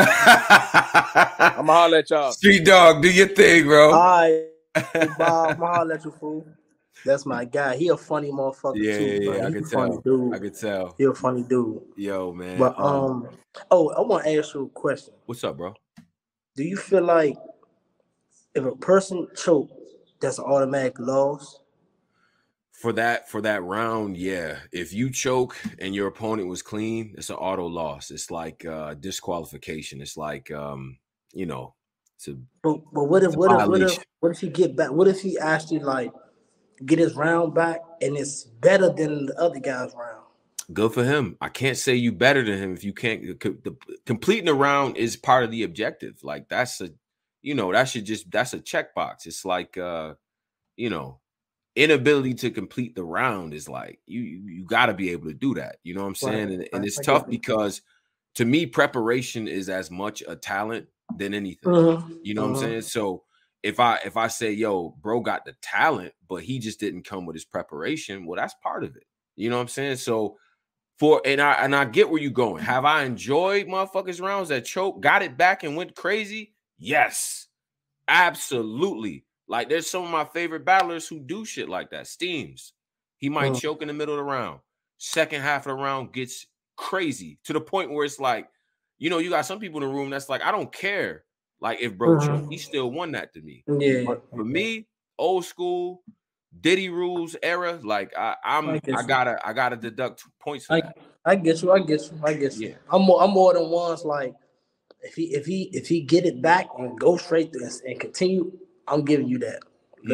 I'ma holler at y'all. Street Dog, do your thing, bro. All right, Bob, I'm gonna let you, fool. That's my guy. He a funny motherfucker too. Yeah. I He can a funny tell. dude. I can tell. He a funny dude. Yo, man. But oh, I want to ask you a question. What's up, bro? Do you feel like if a person choke, that's an automatic loss? For that round, yeah. If you choke and your opponent was clean, it's an auto loss. It's like disqualification. It's like you know, but what if he get back? What if he actually like get his round back and it's better than the other guy's round? Good for him. I can't say you better than him if you can't. Completing a round is part of the objective. Like that's a, that's a checkbox. It's like inability to complete the round is like you got to be able to do that. You know what I'm saying? Right. And it's tough because to me preparation is as much a talent than anything. You know what I'm saying? So if I say, yo, bro got the talent, but he just didn't come with his preparation, well, that's part of it. You know what I'm saying? So I get where you're going. Have I enjoyed motherfuckers rounds that choke, got it back and went crazy? Yes, absolutely. Like there's some of my favorite battlers who do shit like that. Steams, he might choke in the middle of the round. Second half of the round gets crazy to the point where it's like, you got some people in the room that's like, I don't care. Like if bro choked, he still won that to me. Yeah. But for me, old school Diddy rules era, like I gotta deduct points for that. I get you. Yeah. I'm more than once like if he get it back and go straight through and continue, I'm giving you that.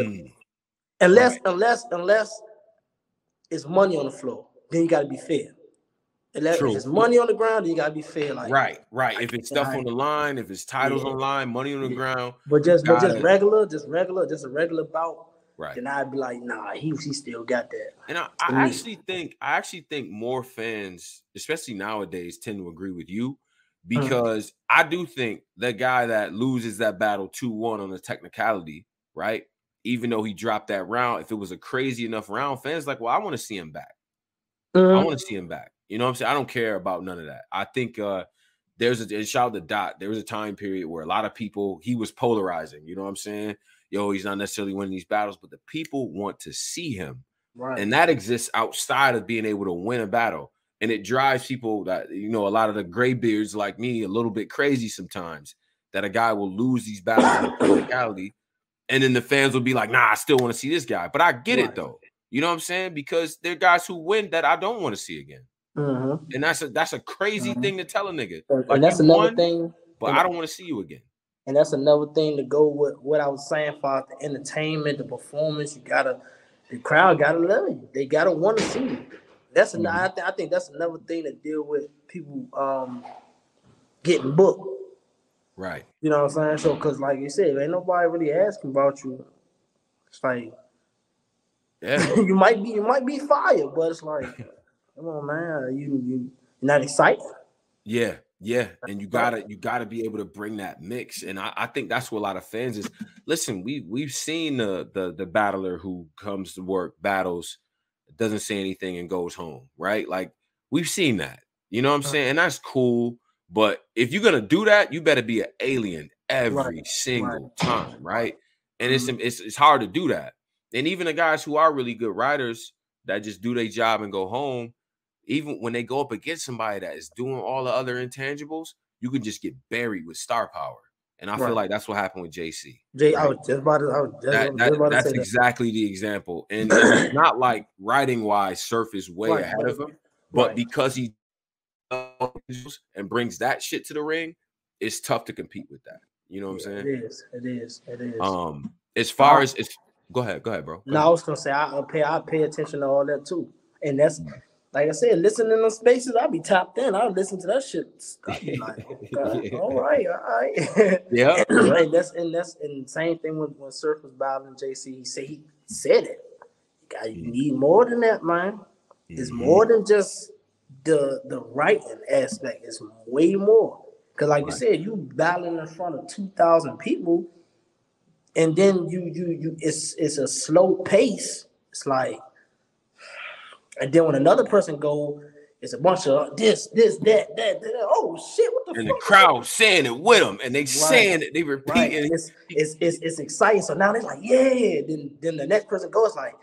Unless it's money on the floor, then you gotta be fair. If it's money on the ground, then you gotta be fair. Like right. If it's stuff on the line, if it's titles on the line, money on the ground, but just a regular bout. Right. Then I'd be like, nah, he still got that. And I actually think more fans, especially nowadays, tend to agree with you because I do think the guy that loses that battle 2-1 on the technicality, right? Even though he dropped that round, if it was a crazy enough round, fans like, well, I want to see him back. I want to see him back. You know what I'm saying? I don't care about none of that. I think and shout out to Dot. There was a time period where a lot of people, he was polarizing. You know what I'm saying? Yo, he's not necessarily winning these battles, but the people want to see him. Right. And that exists outside of being able to win a battle. And it drives people that, a lot of the gray beards like me, a little bit crazy sometimes, that a guy will lose these battles in technicality. And then the fans will be like, nah, I still want to see this guy. But I get it, though. You know what I'm saying? Because there are guys who win that I don't want to see again. And that's a crazy thing to tell a nigga. Like, and that's another thing. But I don't want to see you again. And that's another thing to go with what I was saying for the entertainment, the performance. The crowd gotta love you. They gotta want to see you. That's I think that's another thing to deal with people getting booked. Right. You know what I'm saying? So, cause like you said, ain't nobody really asking about you. It's like, you might be fired, but it's like, come on, man, you're not excited. Yeah, and you gotta be able to bring that mix, and I think that's what a lot of fans is. Listen, we've seen the battler who comes to work, battles, doesn't say anything, and goes home, right? Like we've seen that, you know what I'm saying, and that's cool. But if you're gonna do that, you better be an alien every single time, right? And it's hard to do that. And even the guys who are really good writers that just do their job and go home, even when they go up against somebody that is doing all the other intangibles, you can just get buried with star power. And I feel like that's what happened with JC. Right? I was just about to that's exactly the example. And it's not like writing wise, Surf is way ahead of him, but because he and brings that shit to the ring, it's tough to compete with that. You know what I'm saying? It is. As far as it's go ahead, bro. I was gonna say I pay attention to all that too. And that's like I said, listening in spaces, I'll be tapped in. I'll listen to that shit. I'll be like, okay, all right. Yeah. and that's the same thing when Surf was battling JC. He said it. You need more than that, man. It's more than just the writing aspect. It's way more. Because like you said, you battling in front of 2,000 people, and then you it's a slow pace. It's like, and then when another person go, it's a bunch of this, that. Oh shit, what the And the fuck? crowd saying it with them, and they saying it, they Right. repeating it. It's exciting. So now they're like, yeah. Then the next person goes like,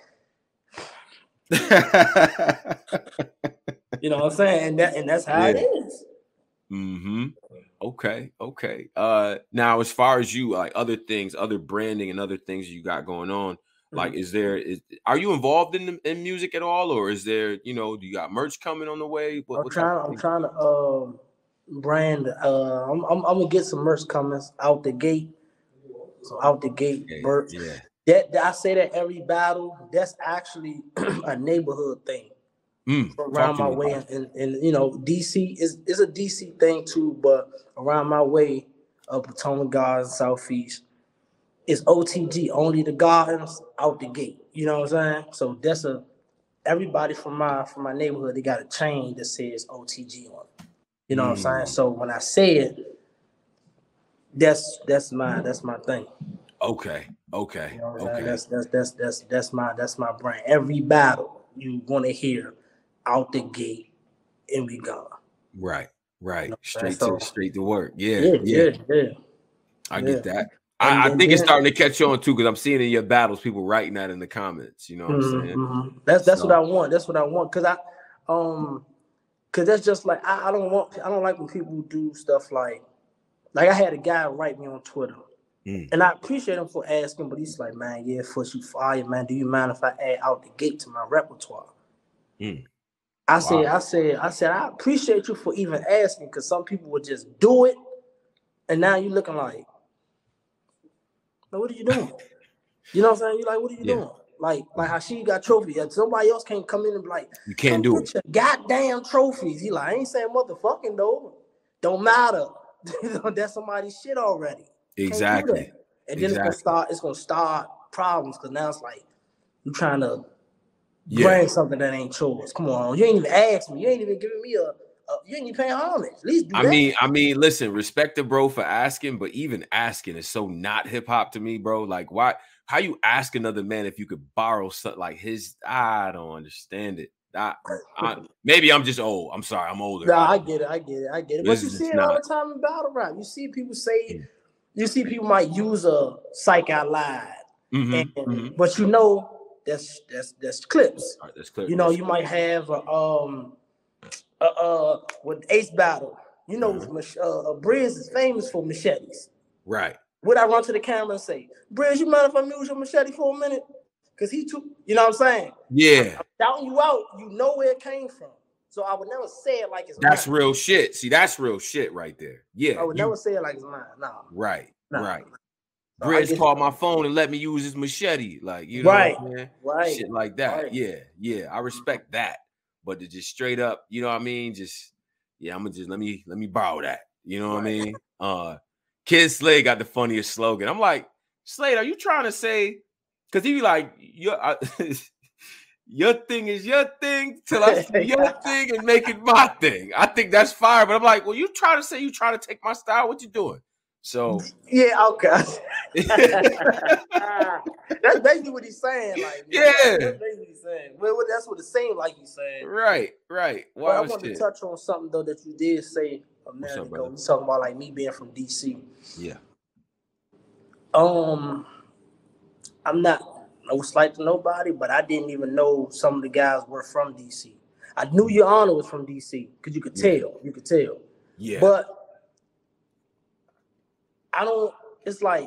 you know what I'm saying? And that's how it is. Mm-hmm. Okay. Now as far as you like other things, other branding and other things you got going on, like are you involved in music at all, or is there, do you got merch coming on the way? I'm trying to brand. I'm gonna get some merch coming out the gate. So out the gate, merch. Yeah. That I say that every battle. That's actually a neighborhood thing. Around my way, and DC is a DC thing too, but around my way of Potomac Gardens, Southeast, it's OTG, only the gardens out the gate. You know what I'm saying? So that's everybody from my neighborhood, they got a chain that says OTG on it. You know what I'm saying? So when I say it, that's my thing. Okay. You know what I'm saying? That's my brand. Every battle you want to hear out the gate and be gone. Right. You know Straight to work. Yeah. I get that. I think it's starting to catch on too, because I'm seeing in your battles people writing that in the comments. You know what I'm saying? Mm-hmm. That's what I want. That's what I want. Cause that's just like I don't like when people do stuff like I had a guy write me on Twitter. And I appreciate him for asking, but he's like, man, yeah, first you fire, man. Do you mind if I add out the gate to my repertoire? I said, I appreciate you for even asking, because some people would just do it, and now you looking like, what are you doing? You know what I'm saying? You like, what are you doing? Like how she got trophies. Somebody else can't come in and be like, you can't do it. Your goddamn trophies. He like, I ain't saying motherfucking though. Don't matter. That's somebody's shit already. Exactly. And then it's gonna start problems, because now it's like you trying to bring something that ain't yours. Come on, you ain't even asked me. You ain't even giving me you ain't even paying homage. At least do that. I mean, listen, respect the bro for asking, but even asking is so not hip hop to me, bro. Like, why? How you ask another man if you could borrow something like his? I don't understand it. Maybe I'm just old. I'm sorry, I'm older. Nah, I get it. But you see it all the time in battle rap. You see people say, you see people might use a psych out loud, but that's clips. Right, that's clips. You might have with Ace battle. Briz is famous for machetes. Right. Would I run to the camera and say, Briz, you mind if I use your machete for a minute? Because he took, you know what I'm saying? Yeah. I'm shouting you out. You know where it came from. So I would never say it like it's That's mine. real shit. See, that's real shit right there. Yeah. I would never say it like it's mine. No. Right. Nah. Right. So Briz called my phone and let me use his machete. Like, you know what I'm saying? Right. Shit like that. Right. Yeah. I respect that. But to just straight up, you know what I mean? I'm gonna just let me borrow that. You know what I mean? Kid Slade got the funniest slogan. I'm like, Slade, are you trying to say? Because he be like, your thing is your thing till I see your thing and make it my thing. I think that's fire. But I'm like, well, you trying to say you trying to take my style? What you doing? So yeah, okay. That's basically what he's saying. Like, that's basically what he's saying. Well, that's what it seemed like he's saying. Right. Well, I want to touch on something though that you did say a minute ago. You talking about like me being from DC. Yeah. I'm not no slight to nobody, but I didn't even know some of the guys were from DC. I knew Your Honor was from DC because you could tell. You could tell. Yeah. But I don't. It's like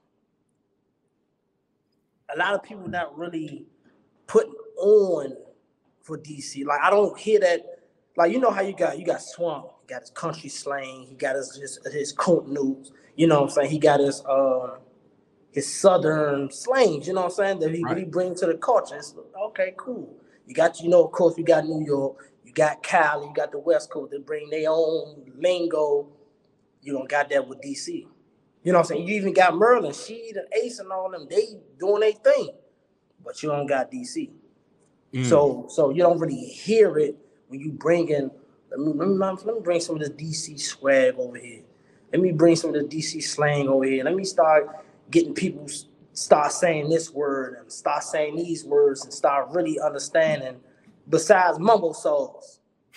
a lot of people not really putting on for DC. Like I don't hear that. Like you know how you got Swamp, he got his country slang, he got his coat news. You know what I'm saying? He got his southern slangs. You know what I'm saying? That he brings to the culture. It's, okay, cool. You got of course you got New York, you got Cali, you got the West Coast. They bring their own lingo. You don't got that with DC. You know what I'm saying? You even got Merlin, Sheed, and Ace, and all them. They doing their thing, but you don't got DC. So you don't really hear it when you bring in. Let me bring some of the DC swag over here. Let me bring some of the DC slang over here. Let me start getting people start saying this word and start saying these words and start really understanding. Besides mumble sauce,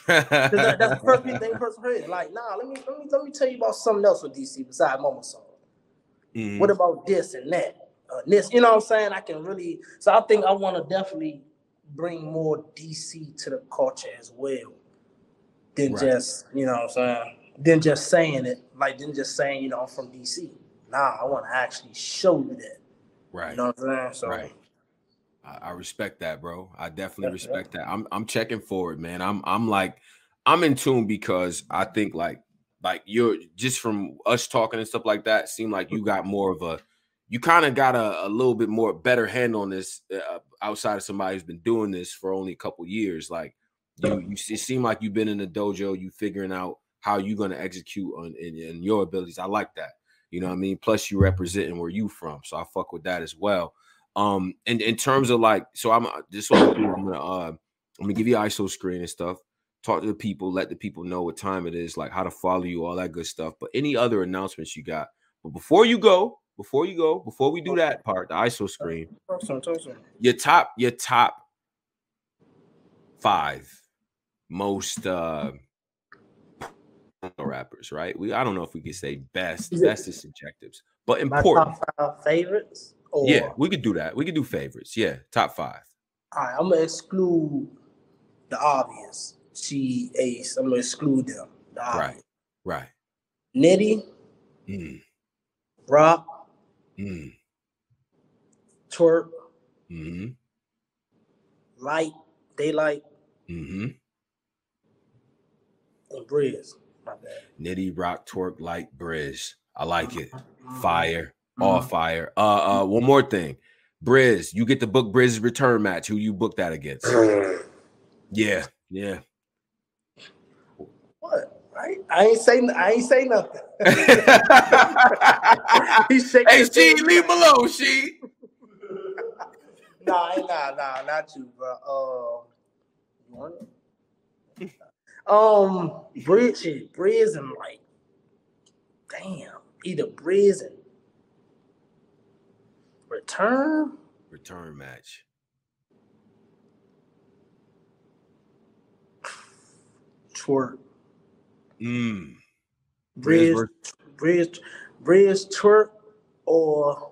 That's the first thing person heard. Like, nah, let me tell you about something else with DC besides Mama Song. Mhm. What about this and that? This, you know what I'm saying? I can really. So I think I want to definitely bring more DC to the culture as well than Right. just, you know what I'm saying? Than just saying it, like than just saying, you know, I'm from DC. Nah, I want to actually show you that. Right. You know what I'm saying? So Right. I respect that, bro. I definitely respect that. I'm checking for it, man. I'm in tune because I think like you're just from us talking and stuff like that. Seem like you got more of you kind of got a little bit more better handle on this outside of somebody who's been doing this for only a couple years. Like it seem like you've been in the dojo, you figuring out how you're gonna execute on in your abilities. I like that. You know what I mean? Plus you representing where you from, so I fuck with that as well. And in terms of like, so I'm gonna give you ISO screen and stuff. Talk to the people, let the people know what time it is, like how to follow you, all that good stuff. But any other announcements you got? But before we do that part, the ISO screen, your top 5 most rappers, right? I don't know if we could say best is subjectives, but important. My top 5 favorites. Or, yeah, we could do that. We could do favorites. Yeah, top 5. All right, I'm gonna exclude the obvious. She Ace. I'm gonna exclude them. Right. Nitty, Rock, Twerk, Light, Daylight, and Briz. My bad. Nitty, Rock, Twerk, Light, Briz. I like it. Fire. All fire. One more thing. Briz, you get to book Briz's return match. Who you book that against? Yeah. What? I ain't say nothing. He's shaking. Hey, she, leave him alone, she. Nah, not you, bro. You want it? Briz and like, damn, either Briz and return match. Twerk. Briz, Twerk, or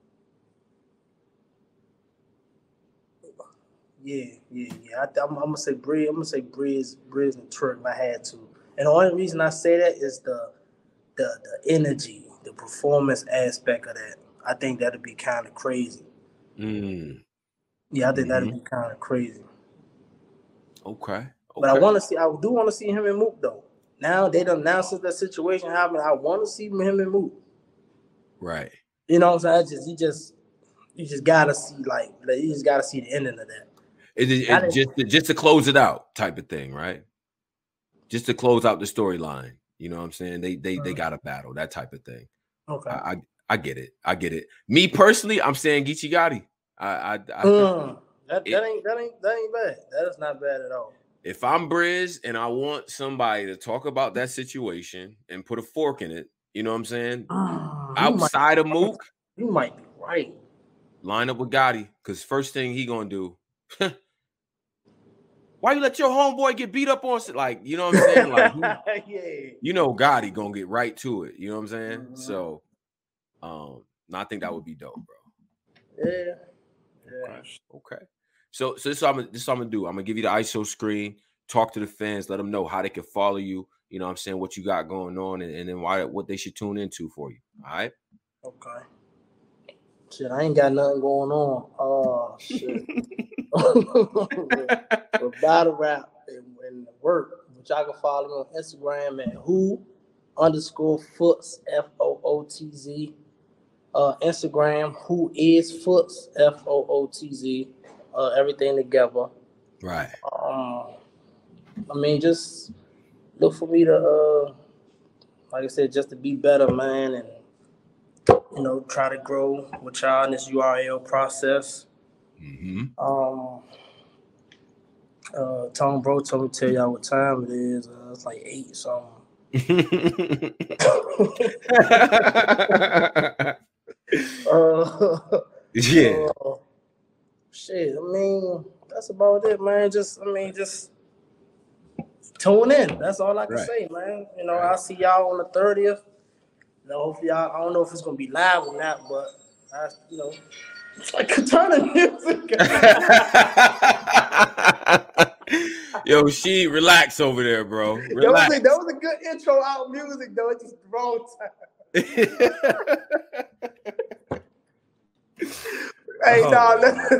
yeah. I'm gonna say Briz. I'm gonna say Briz and Twerk if I had to. And the only reason I say that is the energy, the performance aspect of that. I think that'd be kind of crazy. Yeah, I think that'd be kind of crazy. Okay. But I do want to see him and Mook though. Now since that situation happened, I want to see him and Mook. Right. You know what I'm saying? You just gotta see you just gotta see the ending of that. It's just to close it out, type of thing, right? Just to close out the storyline. You know what I'm saying? They got a battle, that type of thing. Okay. I get it. Me personally, I'm saying Geechee Gotti. That ain't bad. That is not bad at all. If I'm Briz and I want somebody to talk about that situation and put a fork in it, you know what I'm saying? Outside of Mook, you might be right. Line up with Gotti, because first thing he gonna do, why you let your homeboy get beat up on? Like, you know what I'm saying? Like, yeah. You know, Gotti gonna get right to it. You know what I'm saying? So, I think that would be dope, bro. Yeah. Okay. So this is what I'm gonna do. I'm gonna give you the ISO screen. Talk to the fans. Let them know how they can follow you. You know what I'm saying? What you got going on, and then what they should tune into for you. All right. Okay. Shit, I ain't got nothing going on. Oh shit. For battle rap and work, which I can follow me on Instagram at who_foots FOOTZ. Instagram whoisfoots FOOTZ. Everything together. Right. I mean, just look for me to like I said, just to be better, man, and you know, try to grow with y'all in this URL process. Tone Bro told me to tell y'all what time it is. It's like 8 something. Yeah. Shit, I mean, that's about it, man. tune in. That's all I can Right. say, man. You know, I'll see y'all on the 30th. You know, hopefully y'all, I don't know if it's gonna be live or not, but you know, it's like turn the music. Yo, she relax over there, bro. Relax. That was a good intro out music, though. It's just the wrong time. Hey, Oh,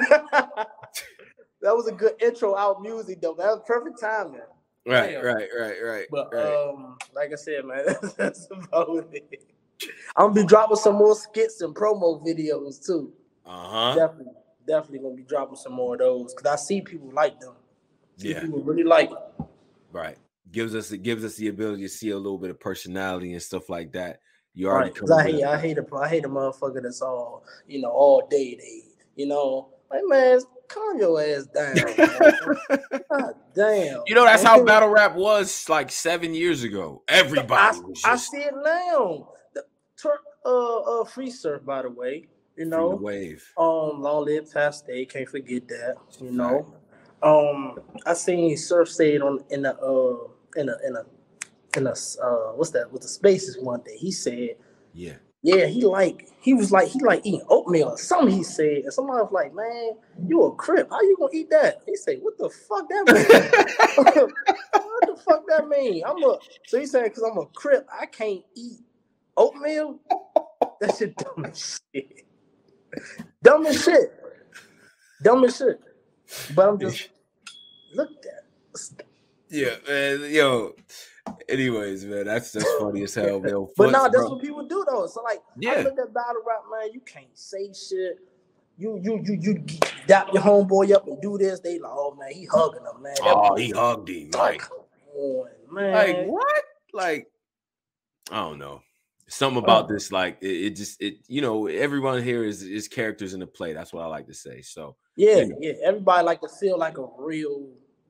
that was a good intro out music, though. That was perfect timing. Right. But like I said, man, that's about it. I'm gonna be dropping some more skits and promo videos too. Definitely gonna be dropping some more of those because I see people like them. People really like it. Right. Gives us the ability to see a little bit of personality and stuff like that. You already I hate a motherfucker that's all, you know, all day they, you know, like, man, calm your ass down. God damn. You know, that's how battle rap was like 7 years ago. Everybody was just... I see it now. Free Surf, by the way. You know, Free the wave. Long live Past Day, can't forget that. You know. I seen Surf say it in a what's that with the spaces one day. He said, he was like eating oatmeal or something. He said, and somebody was like, man, you a Crip, how you gonna eat that? He said, what the fuck that mean? What the fuck that mean? So he said, because I'm a Crip, I can't eat oatmeal. That shit dumb as shit. Dumb as shit. But I'm just look at that. Yeah, man. Yo. Anyways, man, that's funny as hell, man. But no, that's what people do though. So like, I look at battle rap, man. You can't say shit. You dap your homeboy up and do this. They like, oh man, he hugging him, man. He hugged him, like, come on, man. Like what? Like, I don't know. Something about this, like it you know, everyone here is characters in the play. That's what I like to say. So yeah. Everybody like to feel like a real,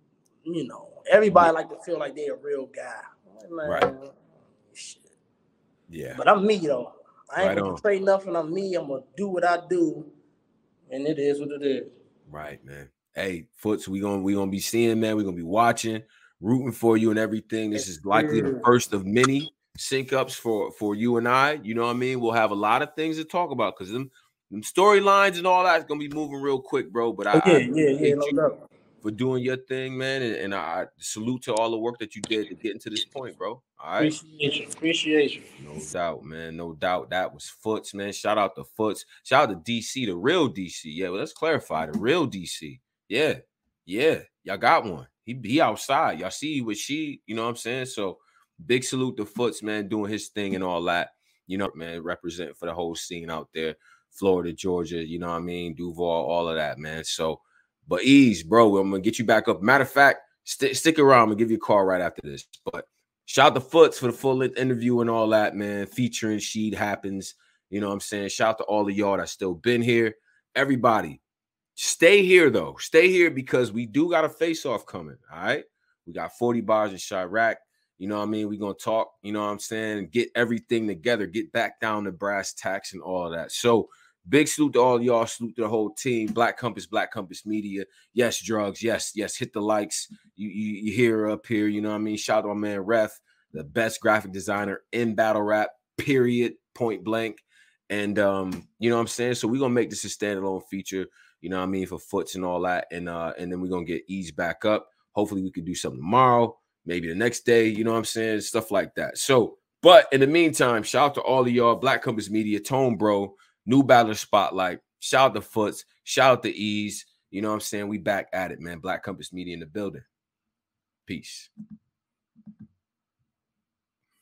you know. Everybody like to feel like they're a real guy. Man, right. Shit. Yeah. But I'm me though. I ain't gonna portray nothing. I'm me. I'm gonna do what I do, and it is what it is. Right, man. Hey, Foots, we gonna be seeing, man. We're gonna be watching, rooting for you and everything. This is likely the first of many sync ups for you and I. You know what I mean? We'll have a lot of things to talk about because them storylines and all that's gonna be moving real quick, bro. But no doubt. For doing your thing, man, and I salute to all the work that you did to get into this point, bro. All right, appreciate you. No doubt, man, no doubt. That was Foots, man. Shout out to Foots. Shout out to DC, the real DC. Yeah, well, let's clarify the real DC. Yeah, y'all got one. He outside. Y'all see what she, you know what I'm saying? So big salute to Foots, man, doing his thing and all that. You know, man, representing for the whole scene out there, Florida, Georgia. You know what I mean? Duval, all of that, man. So. But Ease, bro, I'm going to get you back up. Matter of fact, stick around. I'm going to give you a call right after this. But shout out to Foots for the full-length interview and all that, man. Featuring Sheed Happens. You know what I'm saying? Shout out to all of y'all that's still been here. Everybody, stay here, though. Stay here because we do got a face-off coming, all right? We got 40 bars in Chirac. You know what I mean? We're going to talk, you know what I'm saying, get everything together, get back down to brass tacks and all of that. So, big salute to all y'all. Salute to the whole team. Black Compass Media. Yes, drugs. Yes. Hit the likes. You hear up here. You know what I mean? Shout out to my man Ref, the best graphic designer in battle rap, period, point blank. And you know what I'm saying? So we're gonna make this a standalone feature, you know what I mean, for Foots and all that. And then we're gonna get Ease back up. Hopefully we could do something tomorrow, maybe the next day, you know what I'm saying? Stuff like that. So, but in the meantime, shout out to all of y'all, Black Compass Media, Tone Bro, New Battler Spotlight. Shout out to Foots. Shout out to Ease. You know what I'm saying? We back at it, man. Black Compass Media in the building. Peace.